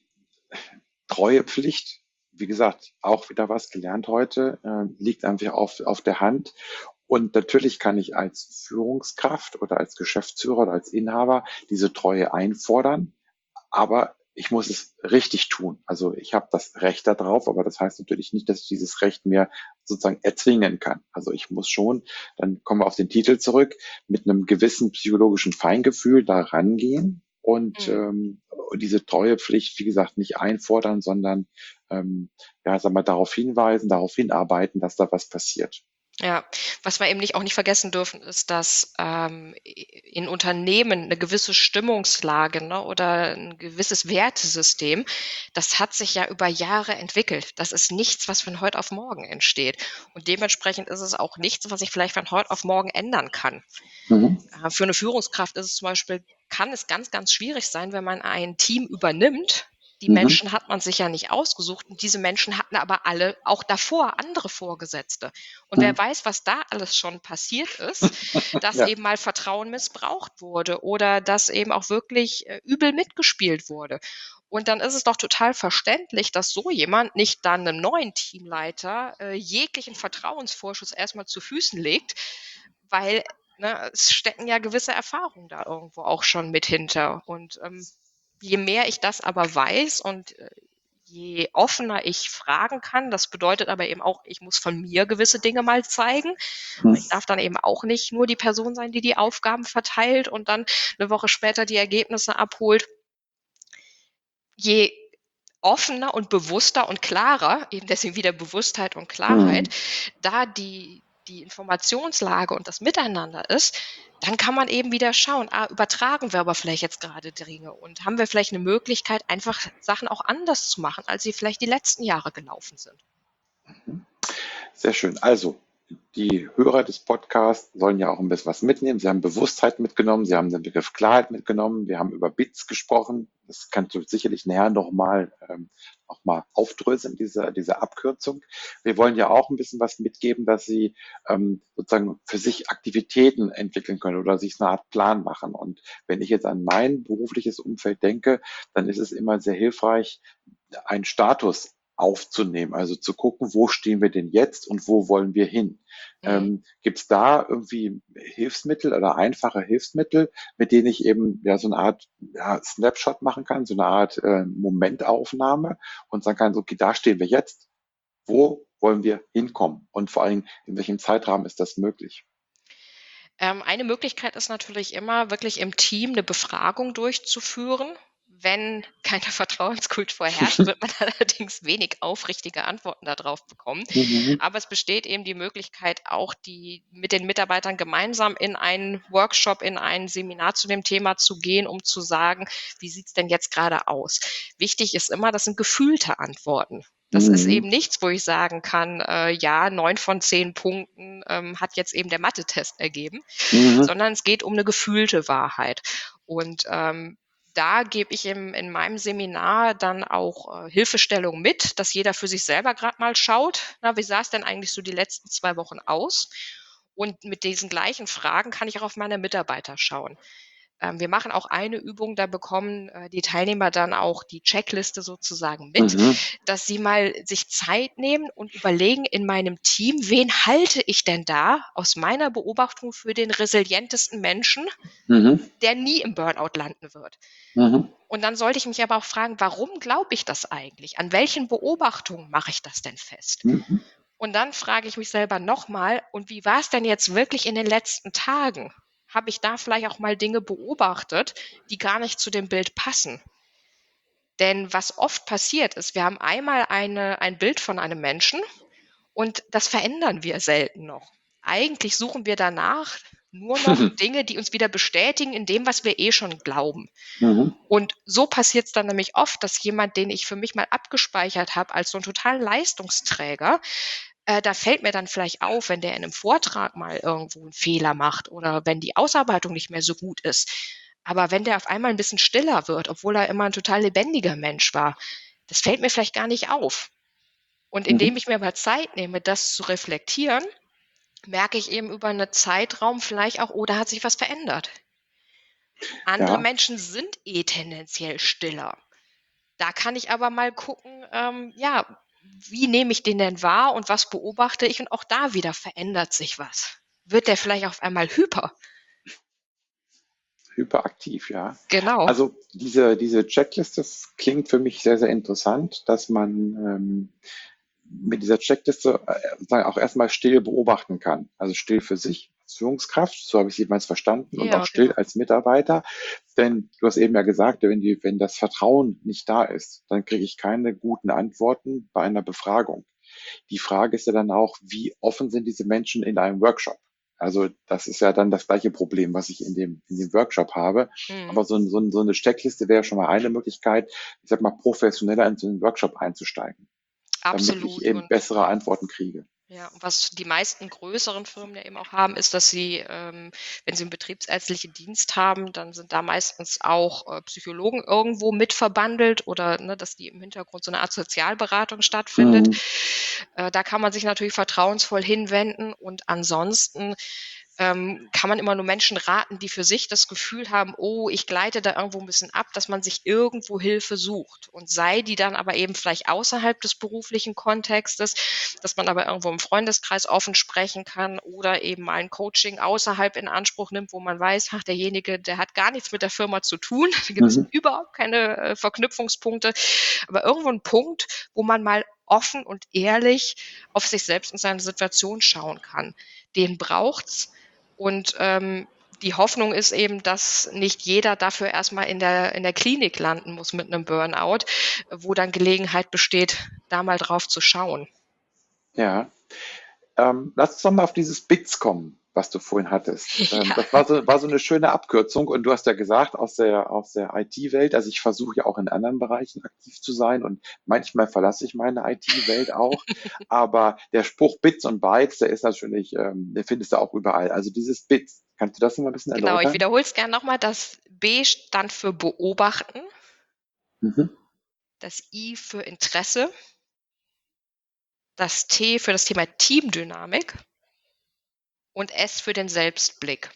Treuepflicht, wie gesagt, auch wieder was gelernt heute, äh, liegt einfach auf, auf der Hand. Und natürlich kann ich als Führungskraft oder als Geschäftsführer oder als Inhaber diese Treue einfordern, aber ich muss es richtig tun. Also ich habe das Recht darauf, aber das heißt natürlich nicht, dass ich dieses Recht mir sozusagen erzwingen kann. Also ich muss schon, dann kommen wir auf den Titel zurück, mit einem gewissen psychologischen Feingefühl da rangehen und Mhm. ähm, diese Treuepflicht, wie gesagt, nicht einfordern, sondern ähm, ja, sag mal, darauf hinweisen, darauf hinarbeiten, dass da was passiert. Ja, was wir eben nicht auch nicht vergessen dürfen, ist, dass, ähm, i in Unternehmen eine gewisse Stimmungslage, ne, oder ein gewisses Wertesystem, das hat sich ja über Jahre entwickelt. Das ist nichts, was von heute auf morgen entsteht. Und dementsprechend ist es auch nichts, was ich vielleicht von heute auf morgen ändern kann. Mhm. Äh, für eine Führungskraft ist es zum Beispiel kann es ganz, ganz schwierig sein, wenn man ein Team übernimmt. Die Mhm. Menschen hat man sich ja nicht ausgesucht und diese Menschen hatten aber alle auch davor andere Vorgesetzte. Und wer Mhm. weiß, was da alles schon passiert ist, dass Ja. eben mal Vertrauen missbraucht wurde oder dass eben auch wirklich, äh, übel mitgespielt wurde. Und dann ist es doch total verständlich, dass so jemand nicht dann 'nem neuen Teamleiter, äh, jeglichen Vertrauensvorschuss erst mal zu Füßen legt, weil, ne, es stecken ja gewisse Erfahrungen da irgendwo auch schon mit hinter. Und, ähm, je mehr ich das aber weiß und, äh, je offener ich fragen kann, das bedeutet aber eben auch, ich muss von mir gewisse Dinge mal zeigen. Mhm. Ich darf dann eben auch nicht nur die Person sein, die die Aufgaben verteilt und dann 'ne Woche später die Ergebnisse abholt. Je offener und bewusster und klarer, eben deswegen wieder Bewusstheit und Klarheit, Mhm. da die die Informationslage und das Miteinander ist, dann kann man eben wieder schauen, ah, übertragen wir aber vielleicht jetzt gerade Dinge und haben wir vielleicht eine Möglichkeit, einfach Sachen auch anders zu machen, als sie vielleicht die letzten Jahre gelaufen sind. Sehr schön. Also, die Hörer des Podcasts sollen ja auch ein bisschen was mitnehmen. Sie haben Bewusstheit mitgenommen, sie haben den Begriff Klarheit mitgenommen, wir haben über Bits gesprochen. Das kannst du sicherlich näher noch mal, ähm, noch mal aufdröseln, diese, diese Abkürzung. Wir wollen ja auch ein bisschen was mitgeben, dass sie ähm, sozusagen für sich Aktivitäten entwickeln können oder sich so eine Art Plan machen. Und wenn ich jetzt an mein berufliches Umfeld denke, dann ist es immer sehr hilfreich, einen Status aufzunehmen, also zu gucken, wo stehen wir denn jetzt und wo wollen wir hin? Mhm. Ähm, Gibt es da irgendwie Hilfsmittel oder einfache Hilfsmittel, mit denen ich eben ja so eine Art ja, Snapshot machen kann, so eine Art äh, Momentaufnahme und sagen kann, so, okay, da stehen wir jetzt, wo wollen wir hinkommen und vor allem in welchem Zeitrahmen ist das möglich? Ähm, eine Möglichkeit ist natürlich immer, wirklich im Team eine Befragung durchzuführen. Wenn keine Vertrauenskultur herrscht, wird man allerdings wenig aufrichtige Antworten darauf bekommen. Mhm. Aber es besteht eben die Möglichkeit, auch die mit den Mitarbeitern gemeinsam in einen Workshop, in ein Seminar zu dem Thema zu gehen, um zu sagen: „Wie sieht's denn jetzt gerade aus?“ Wichtig ist immer, das sind gefühlte Antworten. Das ist Mhm. eben nichts, wo ich sagen kann, äh, ja, neun von zehn Punkten, ähm, hat jetzt eben der Mathe-Test ergeben, Mhm. sondern es geht um eine gefühlte Wahrheit. Und, ähm, da gebe ich im in meinem Seminar dann auch, äh, Hilfestellung mit, dass jeder für sich selber gerade mal schaut, na, wie sah es denn eigentlich so die letzten zwei Wochen aus? Und mit diesen gleichen Fragen kann ich auch auf meine Mitarbeiter schauen. Ähm, wir machen auch eine Übung, da bekommen, äh, die Teilnehmer dann auch die Checkliste sozusagen mit, Mhm. dass sie mal sich Zeit nehmen und überlegen in meinem Team, wen halte ich denn da aus meiner Beobachtung für den resilientesten Menschen, Mhm. der nie im Burnout landen wird. Mhm. Und dann sollte ich mich aber auch fragen, warum glaube ich das eigentlich? An welchen Beobachtungen mache ich das denn fest? Mhm. Und dann frage ich mich selber nochmal, und wie war es denn jetzt wirklich in den letzten Tagen? Habe ich da vielleicht auch mal Dinge beobachtet, die gar nicht zu dem Bild passen? Denn was oft passiert ist, wir haben einmal eine, ein Bild von einem Menschen und das verändern wir selten noch. Eigentlich suchen wir danach nur noch Dinge, die uns wieder bestätigen in dem, was wir eh schon glauben. Mhm. Und so passiert es dann nämlich oft, dass jemand, den ich für mich mal abgespeichert habe als so 'n totalen Leistungsträger, Äh, da fällt mir dann vielleicht auf, wenn der in einem Vortrag mal irgendwo einen Fehler macht oder wenn die Ausarbeitung nicht mehr so gut ist. Aber wenn der auf einmal ein bisschen stiller wird, obwohl er immer ein total lebendiger Mensch war, das fällt mir vielleicht gar nicht auf. Und indem Mhm. ich mir aber Zeit nehme, das zu reflektieren, merke ich eben über 'ne Zeitraum vielleicht auch: „Oh, da hat sich was verändert.“ Andere Ja, Menschen sind eh tendenziell stiller. Da kann ich aber mal gucken, ähm, ja, wie nehme ich den denn wahr und was beobachte ich? Und auch da wieder verändert sich was. Wird der vielleicht auf einmal hyper? hyperaktiv, ja. Genau. Also diese, diese Checkliste, das klingt für mich sehr, sehr interessant, dass man ähm, mit dieser Checkliste äh, sozusagen auch erstmal still beobachten kann. Also still für sich als Führungskraft, so habe ich sie jeweils verstanden, und auch Ja, still genau. als Mitarbeiter. Denn du hast eben ja gesagt, wenn, die, wenn das Vertrauen nicht da ist, dann kriege ich keine guten Antworten bei einer Befragung. Die Frage ist ja dann auch, wie offen sind diese Menschen in einem Workshop? Also das ist ja dann das gleiche Problem, was ich in dem, in dem Workshop habe. Mhm. Aber so, ein, so, ein, so eine Checkliste wäre schon mal eine Möglichkeit, ich sag mal, professioneller in so einen Workshop einzusteigen, damit ich Absolut. eben Und bessere Antworten kriege. ja, und was die meisten größeren Firmen ja eben auch haben, ist, dass sie, ähm, wenn sie 'n betriebsärztlichen Dienst haben, dann sind da meistens auch, äh, Psychologen irgendwo mit verbandelt oder, ne, dass die im Hintergrund so 'ne Art Sozialberatung stattfindet. Mhm. Äh, da kann man sich natürlich vertrauensvoll hinwenden und ansonsten, ähm, kann man immer nur Menschen raten, die für sich das Gefühl haben: „Oh, ich gleite da irgendwo 'n bisschen ab“, dass man sich irgendwo Hilfe sucht und sei die dann aber eben vielleicht außerhalb des beruflichen Kontextes, dass man aber irgendwo im Freundeskreis offen sprechen kann oder eben mal 'n Coaching außerhalb in Anspruch nimmt, wo man weiß, ach, derjenige, der hat gar nichts mit der Firma zu tun. Da gibt's Mhm. überhaupt keine, äh, Verknüpfungspunkte. Aber irgendwo 'n Punkt, wo man mal offen und ehrlich auf sich selbst und seine Situation schauen kann. Den braucht's und, ähm, die Hoffnung ist eben, dass nicht jeder dafür erst mal in der in der Klinik landen muss mit 'nem Burnout, wo dann Gelegenheit besteht, da mal drauf zu schauen. Ja. Ähm, lass uns doch mal auf dieses B I T S kommen, was du vorhin hattest. Ähm, Ja, das war so, war so eine schöne Abkürzung, und du hast ja gesagt, aus der, aus der I T-Welt, also ich versuche ja auch in anderen Bereichen aktiv zu sein, und manchmal verlasse ich meine I T-Welt auch, aber der Spruch Bits und Bytes, der ist natürlich, ähm, den findest du auch überall. Also dieses B I T S, kannst du das noch mal ein bisschen genau. Ich erläutern? wiederhole es gern noch mal. Das B stand für Beobachten, Mhm. das I für Interesse, das T für das Thema Teamdynamik und S für den Selbstblick.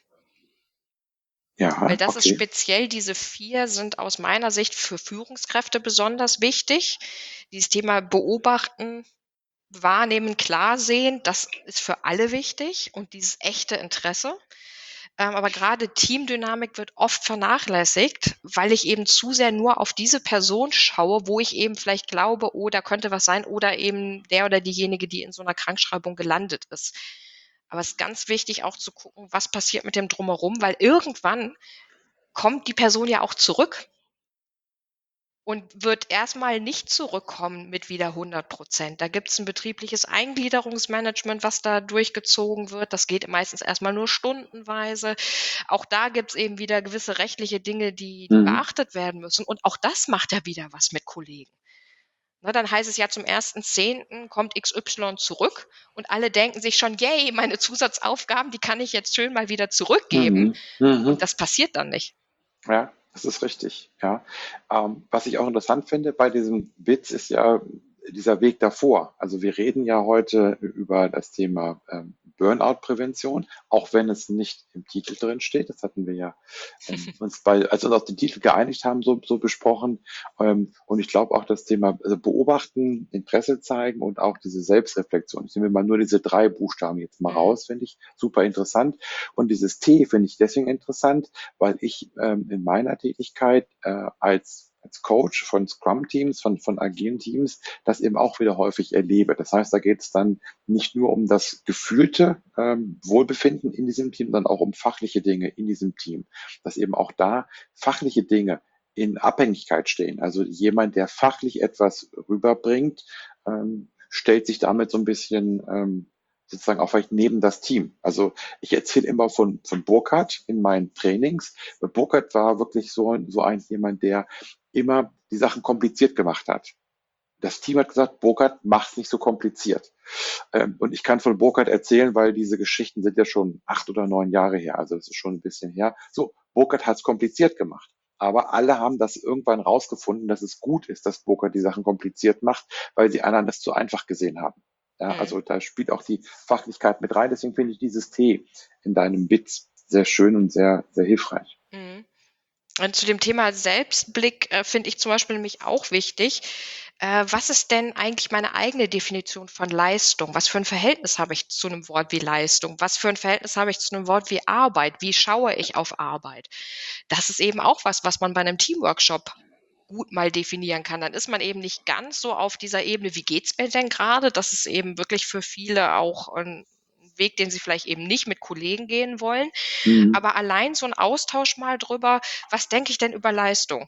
Weil Ja, das ist okay. speziell diese vier sind aus meiner Sicht für Führungskräfte besonders wichtig. Dieses Thema Beobachten, Wahrnehmen, klar sehen, das ist für alle wichtig und dieses echte Interesse. Ähm, aber gerade Teamdynamik wird oft vernachlässigt, weil ich eben zu sehr nur auf diese Person schaue, wo ich eben vielleicht glaube: „Oh, da könnte was sein“, oder eben der oder diejenige, die in so 'ner Krankschreibung gelandet ist. Aber es ist ganz wichtig auch zu gucken, was passiert mit dem Drumherum, weil irgendwann kommt die Person ja auch zurück und wird erst mal nicht zurückkommen mit wieder hundert Prozent. Da gibt's 'n betriebliches Eingliederungsmanagement, was da durchgezogen wird. Das geht meistens erst mal nur stundenweise. Auch da gibt's eben wieder gewisse rechtliche Dinge, die die Mhm. beachtet werden müssen. Und auch das macht ja wieder was mit Kollegen. Ne, dann heißt es ja, zum ersten Zehnten kommt X Y zurück und alle denken sich schon: „Yay, meine Zusatzaufgaben, die kann ich jetzt schön mal wieder zurückgeben.“ Mhm. Mhm. Und das passiert dann nicht. Ja, das ist richtig, ja. Ähm, was ich auch interessant finde bei diesem Witz ist ja dieser Weg davor. Also wir reden ja heute über das Thema ähm, Burnout-Prävention, auch wenn es nicht im Titel drin steht. Das hatten wir ja ähm, uns bei, als wir uns auf den Titel geeinigt haben, so, so besprochen. Ähm, und ich glaube auch das Thema also Beobachten, Interesse zeigen und auch diese Selbstreflexion. Ich nehme mal nur diese drei Buchstaben jetzt mal Mhm. raus, finde ich super interessant. Und dieses T finde ich deswegen interessant, weil ich ähm, in meiner Tätigkeit äh, als als Coach von Scrum-Teams, von, von agilen Teams, das eben auch wieder häufig erlebe. Das heißt, da geht es dann nicht nur um das gefühlte ähm, Wohlbefinden in diesem Team, sondern auch um fachliche Dinge in diesem Team. Dass eben auch da fachliche Dinge in Abhängigkeit stehen. Also jemand, der fachlich etwas rüberbringt, ähm, stellt sich damit so ein bisschen ähm, sozusagen auch vielleicht neben das Team. Also ich erzähle immer von, von Burkhardt in meinen Trainings. Burkhardt war wirklich so, so ein jemand, der immer die Sachen kompliziert gemacht hat. das Team hat gesagt, Burkhard, mach's nicht so kompliziert. Ähm, und ich kann von Burkhard erzählen, weil diese Geschichten sind ja schon acht oder neun Jahre her, also das ist schon ein bisschen her. So, Burkhard hat's kompliziert gemacht. Aber alle haben das irgendwann rausgefunden, dass es gut ist, dass Burkhard die Sachen kompliziert macht, weil die anderen das zu einfach gesehen haben. Ja, Mhm. also da spielt auch die Fachlichkeit mit rein. Deswegen finde ich dieses T in deinem Bit sehr schön und sehr, sehr hilfreich. Mhm. Und zu dem Thema Selbstblick, äh, finde ich zum Beispiel nämlich auch wichtig. Äh, was ist denn eigentlich meine eigene Definition von Leistung? Was für ein Verhältnis habe ich zu einem Wort wie Leistung? Was für ein Verhältnis habe ich zu einem Wort wie Arbeit? Wie schaue ich auf Arbeit? Das ist eben auch was, was man bei einem Teamworkshop gut mal definieren kann. Dann ist man eben nicht ganz so auf dieser Ebene: „Wie geht's mir denn gerade?" Das ist eben wirklich für viele auch 'n Weg, den sie vielleicht eben nicht mit Kollegen gehen wollen. Mhm. Aber allein so 'n Austausch mal drüber: „Was denke ich denn über Leistung?"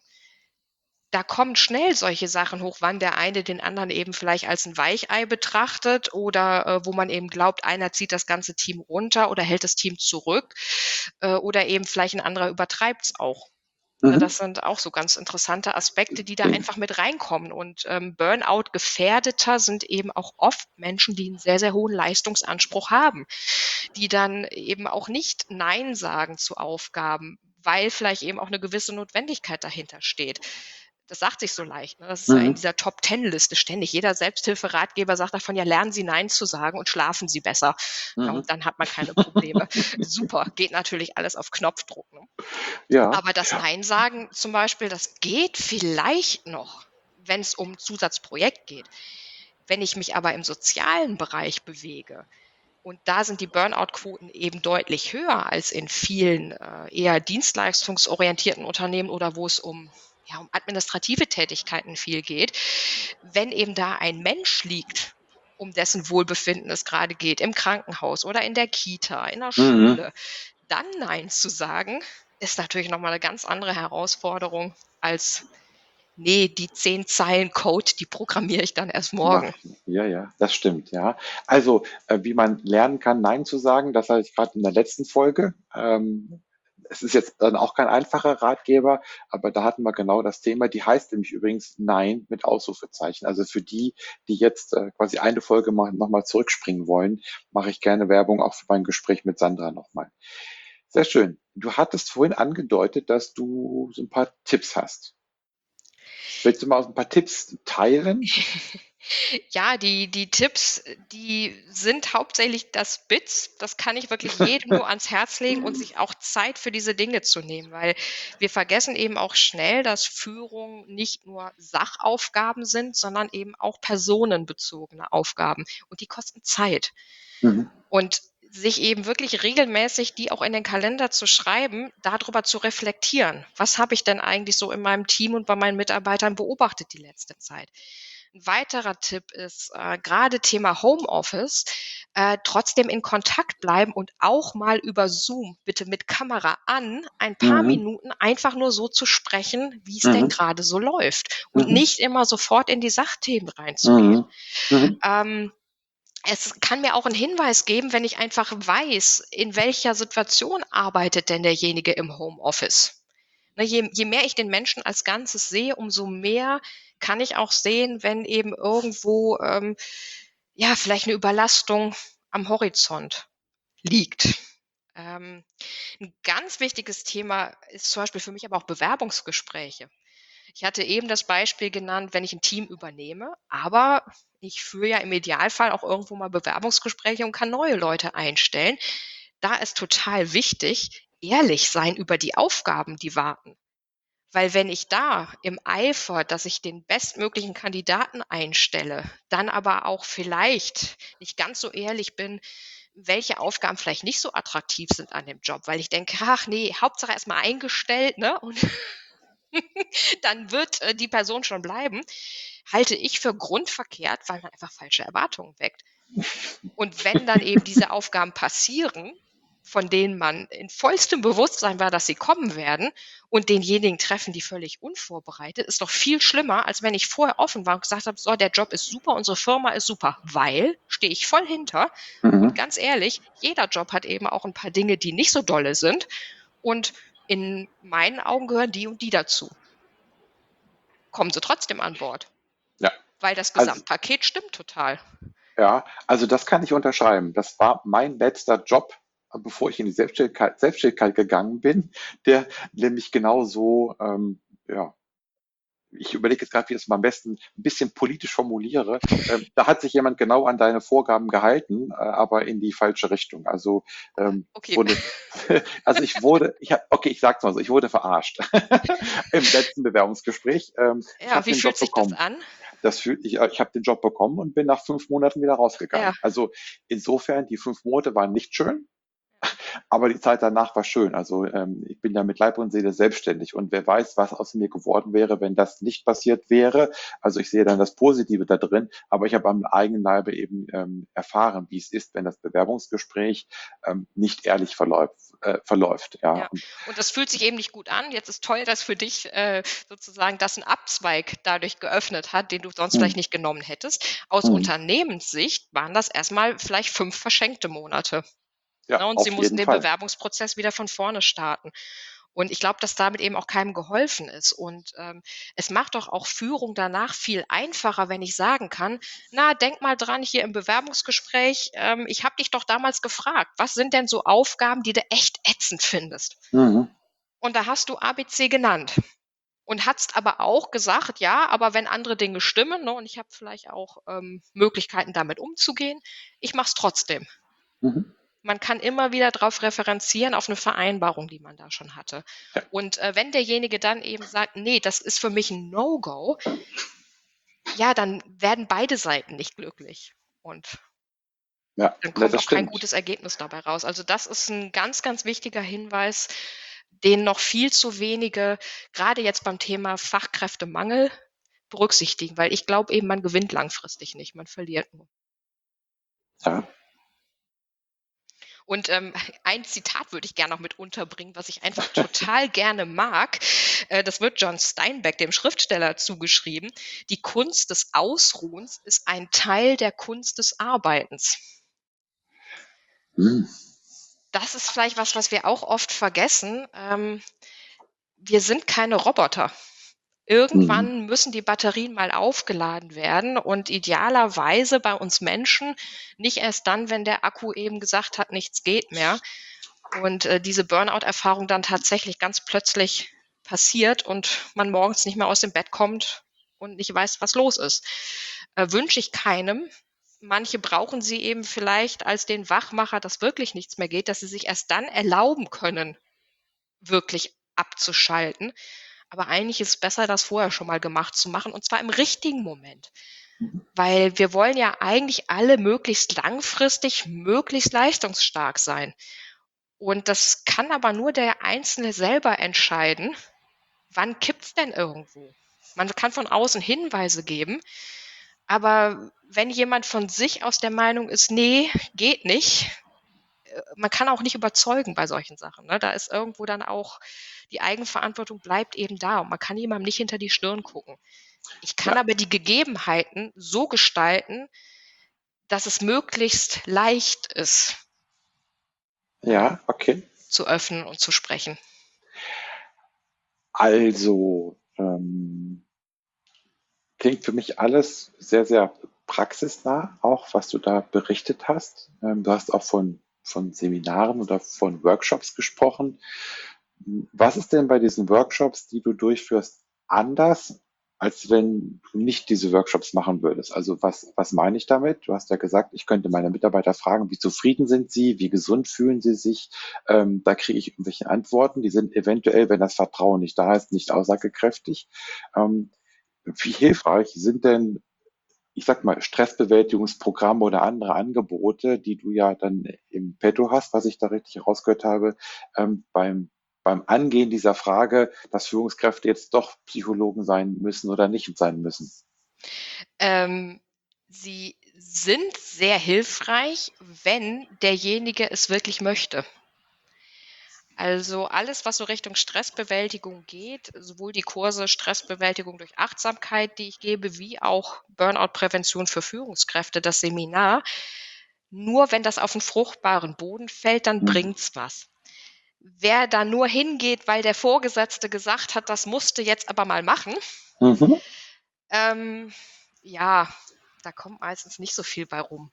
Da kommen schnell solche Sachen hoch, wann der eine den anderen eben vielleicht als 'n Weichei betrachtet oder, äh, wo man eben glaubt, einer zieht das ganze Team runter oder hält das Team zurück, äh, oder eben vielleicht 'n anderer übertreibt's auch. Ne, Mhm. das sind auch so ganz interessante Aspekte, die da einfach mit reinkommen. Und, ähm, Burnout-Gefährdeter sind eben auch oft Menschen, die 'n sehr, sehr hohen Leistungsanspruch haben, die dann eben auch nicht nein sagen zu Aufgaben, weil vielleicht eben auch 'ne gewisse Notwendigkeit dahinter steht. Das sagt sich so leicht, ne? Das ist ja in Mhm. dieser Top-Ten-Liste ständig. Jeder Selbsthilferatgeber sagt davon: „Ja, lernen Sie nein zu sagen und schlafen Sie besser." Ja, Mhm. und dann hat man keine Probleme. Super, geht natürlich alles auf Knopfdruck, ne? Ja. Aber das Nein sagen zum Beispiel, das geht vielleicht noch, wenn's um Zusatzprojekt geht. Wenn ich mich aber im sozialen Bereich bewege und da sind die Burnout-Quoten eben deutlich höher als in vielen, äh, eher dienstleistungsorientierten Unternehmen oder wo es um ja, um administrative Tätigkeiten viel geht. Wenn eben da ein Mensch liegt, um dessen Wohlbefinden es grade geht, im Krankenhaus oder in der Kita, in der Mhm. Schule, dann nein zu sagen, ist natürlich noch mal 'ne ganz andere Herausforderung als: „Ne, die zehn Zeilen Code, die programmiere ich dann erst Mach morgen." ja, ja, das stimmt, ja. Also, äh, wie man lernen kann, nein zu sagen, das hatte ich grad in der letzten Folge. Ähm, es ist jetzt dann auch kein einfacher Ratgeber, aber da hatten wir genau das Thema. Die heißt nämlich übrigens „Nein" mit Ausrufezeichen. Also für die, die jetzt, äh, quasi eine Folge mal noch mal zurückspringen wollen, mache ich gerne Werbung auch für mein Gespräch mit Sandra noch mal. Sehr schön. Du hattest vorhin angedeutet, dass du so 'n paar Tipps hast. Willst du mal so 'n paar Tipps teilen? Ja, die die Tipps, die sind hauptsächlich das Bits. Das kann ich wirklich jedem nur ans Herz legen und sich auch Zeit für diese Dinge zu nehmen, weil wir vergessen eben auch schnell, dass Führung nicht nur Sachaufgaben sind, sondern eben auch personenbezogene Aufgaben und die kosten Zeit. Mhm. Und sich eben wirklich regelmäßig die auch in den Kalender zu schreiben, da drüber zu reflektieren: „Was habe ich denn eigentlich so in meinem Team und bei meinen Mitarbeitern beobachtet die letzte Zeit?" 'N weiterer Tipp ist, äh, grade Thema Homeoffice, äh, trotzdem in Kontakt bleiben und auch mal über Zoom, bitte mit Kamera an, ein paar Mhm. Minuten einfach nur so zu sprechen, wie's denn Mhm. grade so läuft und Mhm. nicht immer sofort in die Sachthemen reinzugehen. Mhm. Mhm. Ähm, es kann mir auch 'n Hinweis geben, wenn ich einfach weiß, in welcher Situation arbeitet denn derjenige im Homeoffice. Ne, je je mehr ich den Menschen als Ganzes sehe, umso mehr kann ich auch sehen, wenn eben irgendwo, ähm, ja, vielleicht 'ne Überlastung am Horizont liegt. Ähm, 'n ganz wichtiges Thema ist zum Beispiel für mich aber auch Bewerbungsgespräche. Ich hatte eben das Beispiel genannt, wenn ich 'n Team übernehme, aber ich führe ja im Idealfall auch irgendwo mal Bewerbungsgespräche und kann neue Leute einstellen. Da ist total wichtig, ehrlich sein über die Aufgaben, die warten. Weil wenn ich da im Eifer, dass ich den bestmöglichen Kandidaten einstelle, dann aber auch vielleicht nicht ganz so ehrlich bin, welche Aufgaben vielleicht nicht so attraktiv sind an dem Job, weil ich denke: „Ach ne, Hauptsache erst mal eingestellt, ne, und dann wird, äh, die Person schon bleiben", halte ich für grundverkehrt, weil man einfach falsche Erwartungen weckt. Und wenn dann eben diese Aufgaben passieren, von denen man in vollstem Bewusstsein war, dass sie kommen werden und denjenigen treffen, die völlig unvorbereitet, ist doch viel schlimmer, als wenn ich vorher offen war und gesagt habe: „So, der Job ist super, unsere Firma ist super", weil stehe ich voll hinter. Und Mhm. ganz ehrlich, jeder Job hat eben auch 'n paar Dinge, die nicht so dolle sind und in meinen Augen gehören die und die dazu. Kommen Sie trotzdem an Bord. Ja. weil das Also, Gesamtpaket stimmt total. ja, also das kann ich unterschreiben. Das war mein letzter Job, äh, bevor ich in die Selbstständigkeit, Selbstständigkeit gegangen bin, der nämlich genau so, ähm, ja, ich überlege jetzt gerade, wie ich es am besten ein bisschen politisch formuliere. Ähm, da hat sich jemand genau an deine Vorgaben gehalten, äh, aber in die falsche Richtung. Also ähm, es Okay, wurde, also ich wurde, ich hab, okay, ich sag's mal so, ich wurde verarscht im letzten Bewerbungsgespräch. Ähm, ich ja, habe wie den fühlt Job sich das bekommen. an? Das fühlt ich, ich habe den Job bekommen und bin nach fünf Monaten wieder Ja, rausgegangen. Also insofern, die fünf Monate waren nicht schön, aber die Zeit danach war schön. Also ähm, ich bin ja mit Leib und Seele selbstständig und wer weiß, was aus mir geworden wäre, wenn das nicht passiert wäre. Also ich sehe dann das Positive da drin, aber ich habe am eigenen Leibe eben ähm, erfahren, wie es ist, wenn das Bewerbungsgespräch ähm, nicht ehrlich verläuft. Äh, verläuft ja. ja. Und, Und das fühlt sich eben nicht gut an. Jetzt ist toll, dass für dich äh, sozusagen das ein Abzweig dadurch geöffnet hat, den du sonst hm, vielleicht nicht genommen hättest. Aus hm, Unternehmenssicht waren das erstmal vielleicht fünf verschenkte Monate. ja, Ne, und sie auf mussten jeden den Fall. Bewerbungsprozess wieder von vorne starten. Und ich glaube, dass damit eben auch keinem geholfen ist. Und ähm, es macht doch auch Führung danach viel einfacher, wenn ich sagen kann, na, denk mal dran, hier im Bewerbungsgespräch, ähm, ich habe dich doch damals gefragt, was sind denn so Aufgaben, die du echt ätzend findest? Mhm. Und da hast du A B C genannt. Und hast aber auch gesagt, ja, aber wenn andere Dinge stimmen, ne, und ich habe vielleicht auch ähm, Möglichkeiten, damit umzugehen, ich mache es trotzdem. Mhm. Man kann immer wieder darauf referenzieren, auf eine Vereinbarung, die man da schon hatte. Ja, Und, äh, wenn derjenige dann eben sagt: „Nee, das ist für mich 'n No-Go“, ja, dann werden beide Seiten nicht glücklich und ja, dann ja, kommt das auch kein stimmt. gutes Ergebnis dabei raus. Also, das ist 'n ganz, ganz wichtiger Hinweis, den noch viel zu wenige, grade jetzt beim Thema Fachkräftemangel, berücksichtigen, weil ich glaube eben, man gewinnt langfristig nicht, man verliert nur. Ja. Und, ähm, ein Zitat würde ich gerne noch mit unterbringen, was ich einfach total gerne mag. Äh, das wird John Steinbeck, dem Schriftsteller, zugeschrieben: „Die Kunst des Ausruhens ist ein Teil der Kunst des Arbeitens.“ Hm. Das ist vielleicht was, was wir auch oft vergessen. Ähm, wir sind keine Roboter. Mhm. Irgendwann müssen die Batterien mal aufgeladen werden und idealerweise bei uns Menschen nicht erst dann, wenn der Akku eben gesagt hat: „Nichts geht mehr.“ Und, äh, diese Burnout-Erfahrung dann tatsächlich ganz plötzlich passiert und man morgens nicht mehr aus dem Bett kommt und nicht weiß, was los ist. Äh, wünsche ich keinem. Manche brauchen sie eben vielleicht als den Wachmacher, dass wirklich nichts mehr geht, dass sie sich erst dann erlauben können, wirklich abzuschalten. Aber eigentlich ist es besser, das vorher schon mal gemacht zu machen, und zwar im richtigen Moment. Weil wir wollen ja eigentlich alle möglichst langfristig möglichst leistungsstark sein. Und das kann aber nur der Einzelne selber entscheiden, wann kippt's denn irgendwo? Man kann von außen Hinweise geben, aber wenn jemand von sich aus der Meinung ist: „Ne, geht nicht“, äh, man kann auch nicht überzeugen bei solchen Sachen, ne? Da ist irgendwo dann auch die Eigenverantwortung bleibt eben da und man kann jemandem nicht hinter die Stirn gucken. Ich kann Ja, aber die Gegebenheiten so gestalten, dass es möglichst leicht ist, ähm, ja, okay. zu öffnen und zu sprechen. Also, ähm, klingt für mich alles sehr, sehr praxisnah, auch was du da berichtet hast. Ähm, du hast auch von, von Seminaren oder von Workshops gesprochen. Was ist denn bei diesen Workshops, die du durchführst, anders, als wenn du nicht diese Workshops machen würdest? Also was, was meine ich damit? Du hast ja gesagt, ich könnte meine Mitarbeiter fragen, wie zufrieden sind sie, wie gesund fühlen sie sich? Ähm, da kriege ich irgendwelche Antworten, die sind eventuell, wenn das Vertrauen nicht da ist, nicht aussagekräftig. Ähm, wie hilfreich sind denn, ich sag mal, Stressbewältigungsprogramme oder andere Angebote, die du ja dann im Petto hast, was ich da richtig herausgehört habe, ähm, beim, beim Angehen dieser Frage, dass Führungskräfte jetzt doch Psychologen sein müssen oder nicht sein müssen? Ähm, sie sind sehr hilfreich, wenn derjenige es wirklich möchte. Also alles, was so Richtung Stressbewältigung geht, sowohl die Kurse Stressbewältigung durch Achtsamkeit, die ich gebe, wie auch Burnout-Prävention für Führungskräfte, das Seminar. Nur wenn das auf 'n fruchtbaren Boden fällt, dann Mhm. bringt's was. Wer da nur hingeht, weil der Vorgesetzte gesagt hat, das musst du jetzt aber mal machen, Mhm. ähm, Ja, da kommt meistens nicht so viel bei rum.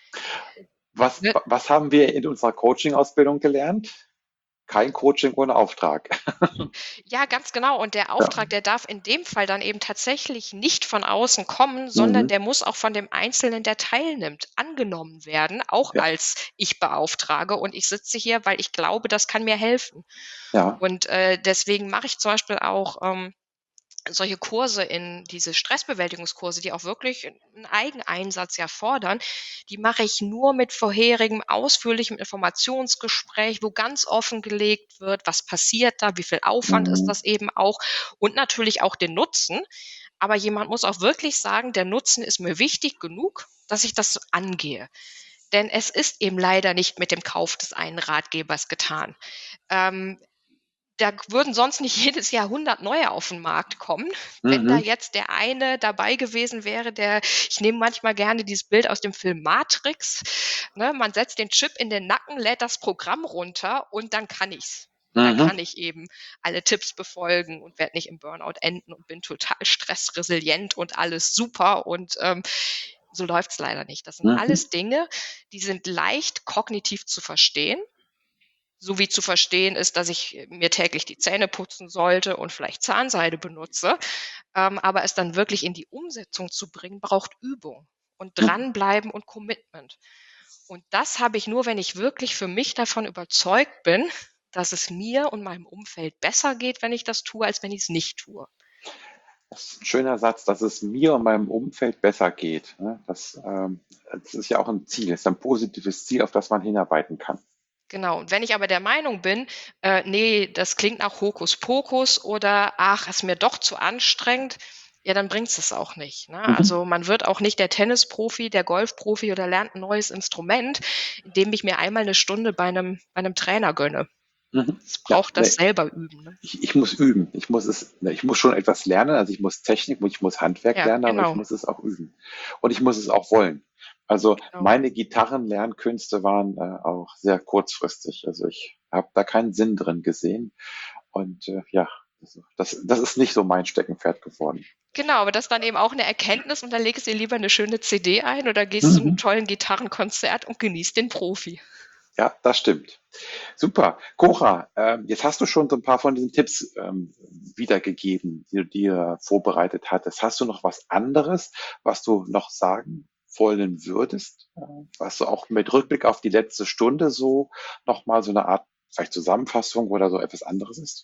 Was, Ne? was haben wir in unserer Coaching-Ausbildung gelernt? Kein Coaching ohne Auftrag. Ja, ganz genau. Und der Ja. Auftrag, der darf in dem Fall dann eben tatsächlich nicht von außen kommen, sondern Mhm. der muss auch von dem Einzelnen, der teilnimmt, angenommen werden, auch Ja. als ich beauftrage. Und ich sitze hier, weil ich glaube, das kann mir helfen. Ja. Und äh, deswegen mache ich zum Beispiel auch ähm, solche Kurse in diese Stressbewältigungskurse, die auch wirklich 'n Eigeneinsatz ja fordern, die mache ich nur mit vorherigem ausführlichem Informationsgespräch, wo ganz offengelegt wird, was passiert da, wie viel Aufwand ist Mhm. das eben auch und natürlich auch den Nutzen. Aber jemand muss auch wirklich sagen: „Der Nutzen ist mir wichtig genug, dass ich das angehe.“ Denn es ist eben leider nicht mit dem Kauf des einen Ratgebers getan. Ähm, da würden sonst nicht jedes Jahr hundert neue auf 'n Markt kommen. Wenn da Mhm. jetzt der eine dabei gewesen wäre, der ich nehme manchmal gerne dieses Bild aus dem Film Matrix, ne? Man setzt den Chip in den Nacken, lädt das Programm runter und dann kann ich's. Dann Mhm. kann ich eben alle Tipps befolgen und werde nicht im Burnout enden und bin total stressresilient und alles super und, ähm, so läuft's leider nicht. Das sind Mhm. alles Dinge, die sind leicht kognitiv zu verstehen. So wie zu verstehen ist, dass ich äh, mir täglich die Zähne putzen sollte und vielleicht Zahnseide benutze. Ähm, aber es dann wirklich in die Umsetzung zu bringen, braucht Übung und Mhm. dranbleiben und Commitment. Und das habe ich nur, wenn ich wirklich für mich davon überzeugt bin, dass es mir und meinem Umfeld besser geht, wenn ich das tue, als wenn ich es nicht tue. Das ist ein schöner Satz, dass es mir und meinem Umfeld besser geht, ne? Das, ähm, das ist ja auch ein Ziel, ist ein positives Ziel, auf das man hinarbeiten kann. Genau. Und wenn ich aber der Meinung bin, äh, ne, das klingt nach Hokuspokus oder: „Ach, ist mir doch zu anstrengend“, ja, dann bringt's es auch nicht, ne? Mhm. Also, man wird auch nicht der Tennisprofi, der Golfprofi oder lernt 'n neues Instrument, indem ich mir einmal 'ne Stunde bei 'nem bei 'nem Trainer gönne. Mhm. Es Ja, braucht das ne, selber üben, ne? ich ich muss üben. Ich muss es ne, ich muss schon etwas lernen, also, ich muss Technik ich muss Handwerk Ja, lernen, aber ich genau, muss es auch üben. Und ich muss es auch wollen. Also, genau. meine Gitarrenlernkünste waren, äh, auch sehr kurzfristig. Also, ich habe da keinen Sinn drin gesehen und, äh, ja, also, das das ist nicht so mein Steckenpferd geworden. Genau, aber das ist dann eben auch 'ne Erkenntnis und dann legst du dir lieber 'ne schöne C D ein oder gehst zu 'nem Mhm. tollen Gitarrenkonzert und genießt den Profi. Ja, das stimmt. Super. Cora, ähm, jetzt hast du schon so ein paar von diesen Tipps, ähm, wiedergegeben, die du dir vorbereitet hattest. Hast du noch was anderes, was du noch sagen wollen würdest, äh, was du auch mit Rückblick auf die letzte Stunde so noch mal so eine Art vielleicht Zusammenfassung oder so etwas anderes ist?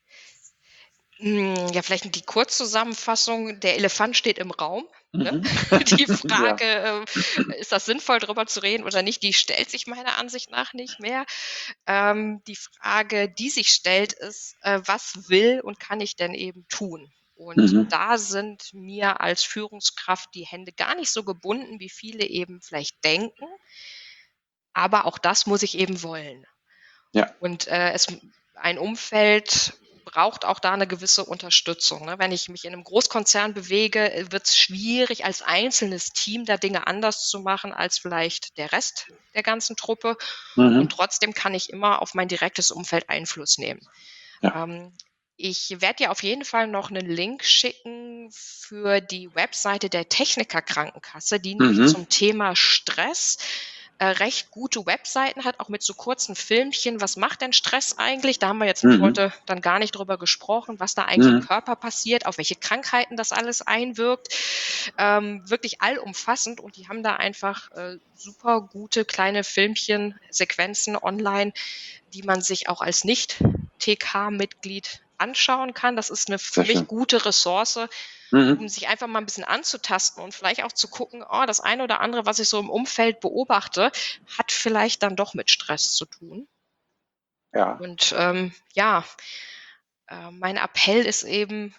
Hm, ja, vielleicht die Kurzzusammenfassung: Der Elefant steht im Raum, ne? Mhm. Die Ja, Frage, ähm, ist das sinnvoll, drüber zu reden oder nicht, die stellt sich meiner Ansicht nach nicht mehr. Ähm, die Frage, die sich stellt, ist, äh, was will und kann ich denn eben tun? Und mhm. da sind mir als Führungskraft die Hände gar nicht so gebunden, wie viele eben vielleicht denken, aber auch das muss ich eben wollen. Ja, Und, äh, es ein Umfeld braucht auch da 'ne gewisse Unterstützung, ne? Wenn ich mich in 'nem Großkonzern bewege, äh, wird's schwierig, als einzelnes Team da Dinge anders zu machen als vielleicht der Rest der ganzen Truppe. Und mhm. trotzdem kann ich immer auf mein direktes Umfeld Einfluss nehmen. Ja, Ähm, ich werde dir auf jeden Fall noch 'nen Link schicken für die Webseite der Techniker Krankenkasse, die nämlich mhm. zum Thema Stress, äh, recht gute Webseiten hat, auch mit so kurzen Filmchen. Was macht denn Stress eigentlich? Da haben wir jetzt nämlich Mhm. heute dann gar nicht drüber gesprochen, was da eigentlich im Mhm. Körper passiert, auf welche Krankheiten das alles einwirkt. Ähm, wirklich allumfassend und die haben da einfach, äh, super gute kleine Filmchen, Sequenzen online, die man sich auch als Nicht-T K-Mitglied anschauen kann. Das ist 'ne für Sehr mich schön. gute Ressource, Mhm. um sich einfach mal 'n bisschen anzutasten und vielleicht auch zu gucken: „Oh, das eine oder andere, was ich so im Umfeld beobachte, hat vielleicht dann doch mit Stress zu tun.“ Ja. Und, ähm, ja, äh, mein Appell ist eben,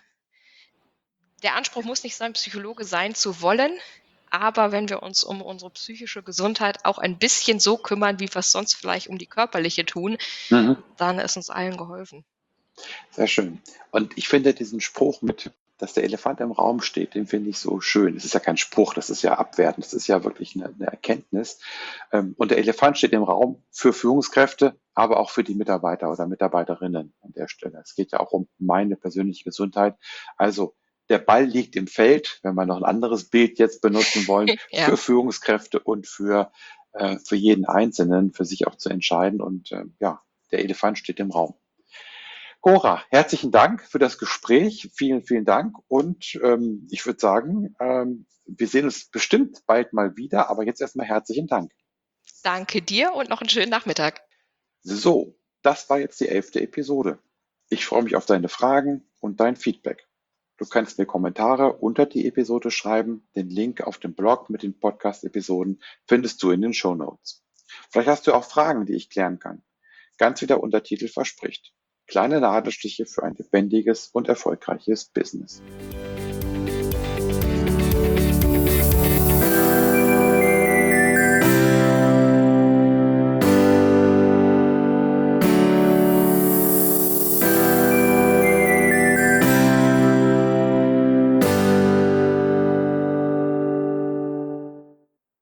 der Anspruch muss nicht sein, Psychologe sein zu wollen, aber wenn wir uns um unsere psychische Gesundheit auch ein bisschen so kümmern, wie wir's sonst vielleicht um die körperliche tun, Mhm. dann ist uns allen geholfen. Sehr schön. Und ich finde diesen Spruch mit, dass der Elefant im Raum steht, den finde ich so schön. Es ist ja kein Spruch, das ist ja abwertend, das ist ja wirklich eine, eine Erkenntnis. Ähm, Und der Elefant steht im Raum für Führungskräfte, aber auch für die Mitarbeiter oder Mitarbeiterinnen an der Stelle. Es geht ja auch um meine persönliche Gesundheit. Also der Ball liegt im Feld, wenn wir noch ein anderes Bild jetzt benutzen wollen, Ja, für Führungskräfte und für, äh, für jeden Einzelnen, für sich auch zu entscheiden. Und äh, ja, der Elefant steht im Raum. Cora, herzlichen Dank für das Gespräch. Vielen, vielen Dank. Und ähm, ich würde sagen, ähm, wir sehen uns bestimmt bald mal wieder, aber jetzt erstmal herzlichen Dank. danke dir und noch einen schönen Nachmittag. So, das war jetzt die elfte Episode. Ich freue mich auf deine Fragen und dein Feedback. Du kannst mir Kommentare unter die Episode schreiben. Den Link auf dem Blog mit den Podcast-Episoden findest du in den Show Notes. Vielleicht hast du auch Fragen, die ich klären kann. Ganz wie der Untertitel verspricht. Kleine Nadelstiche für ein lebendiges und erfolgreiches Business.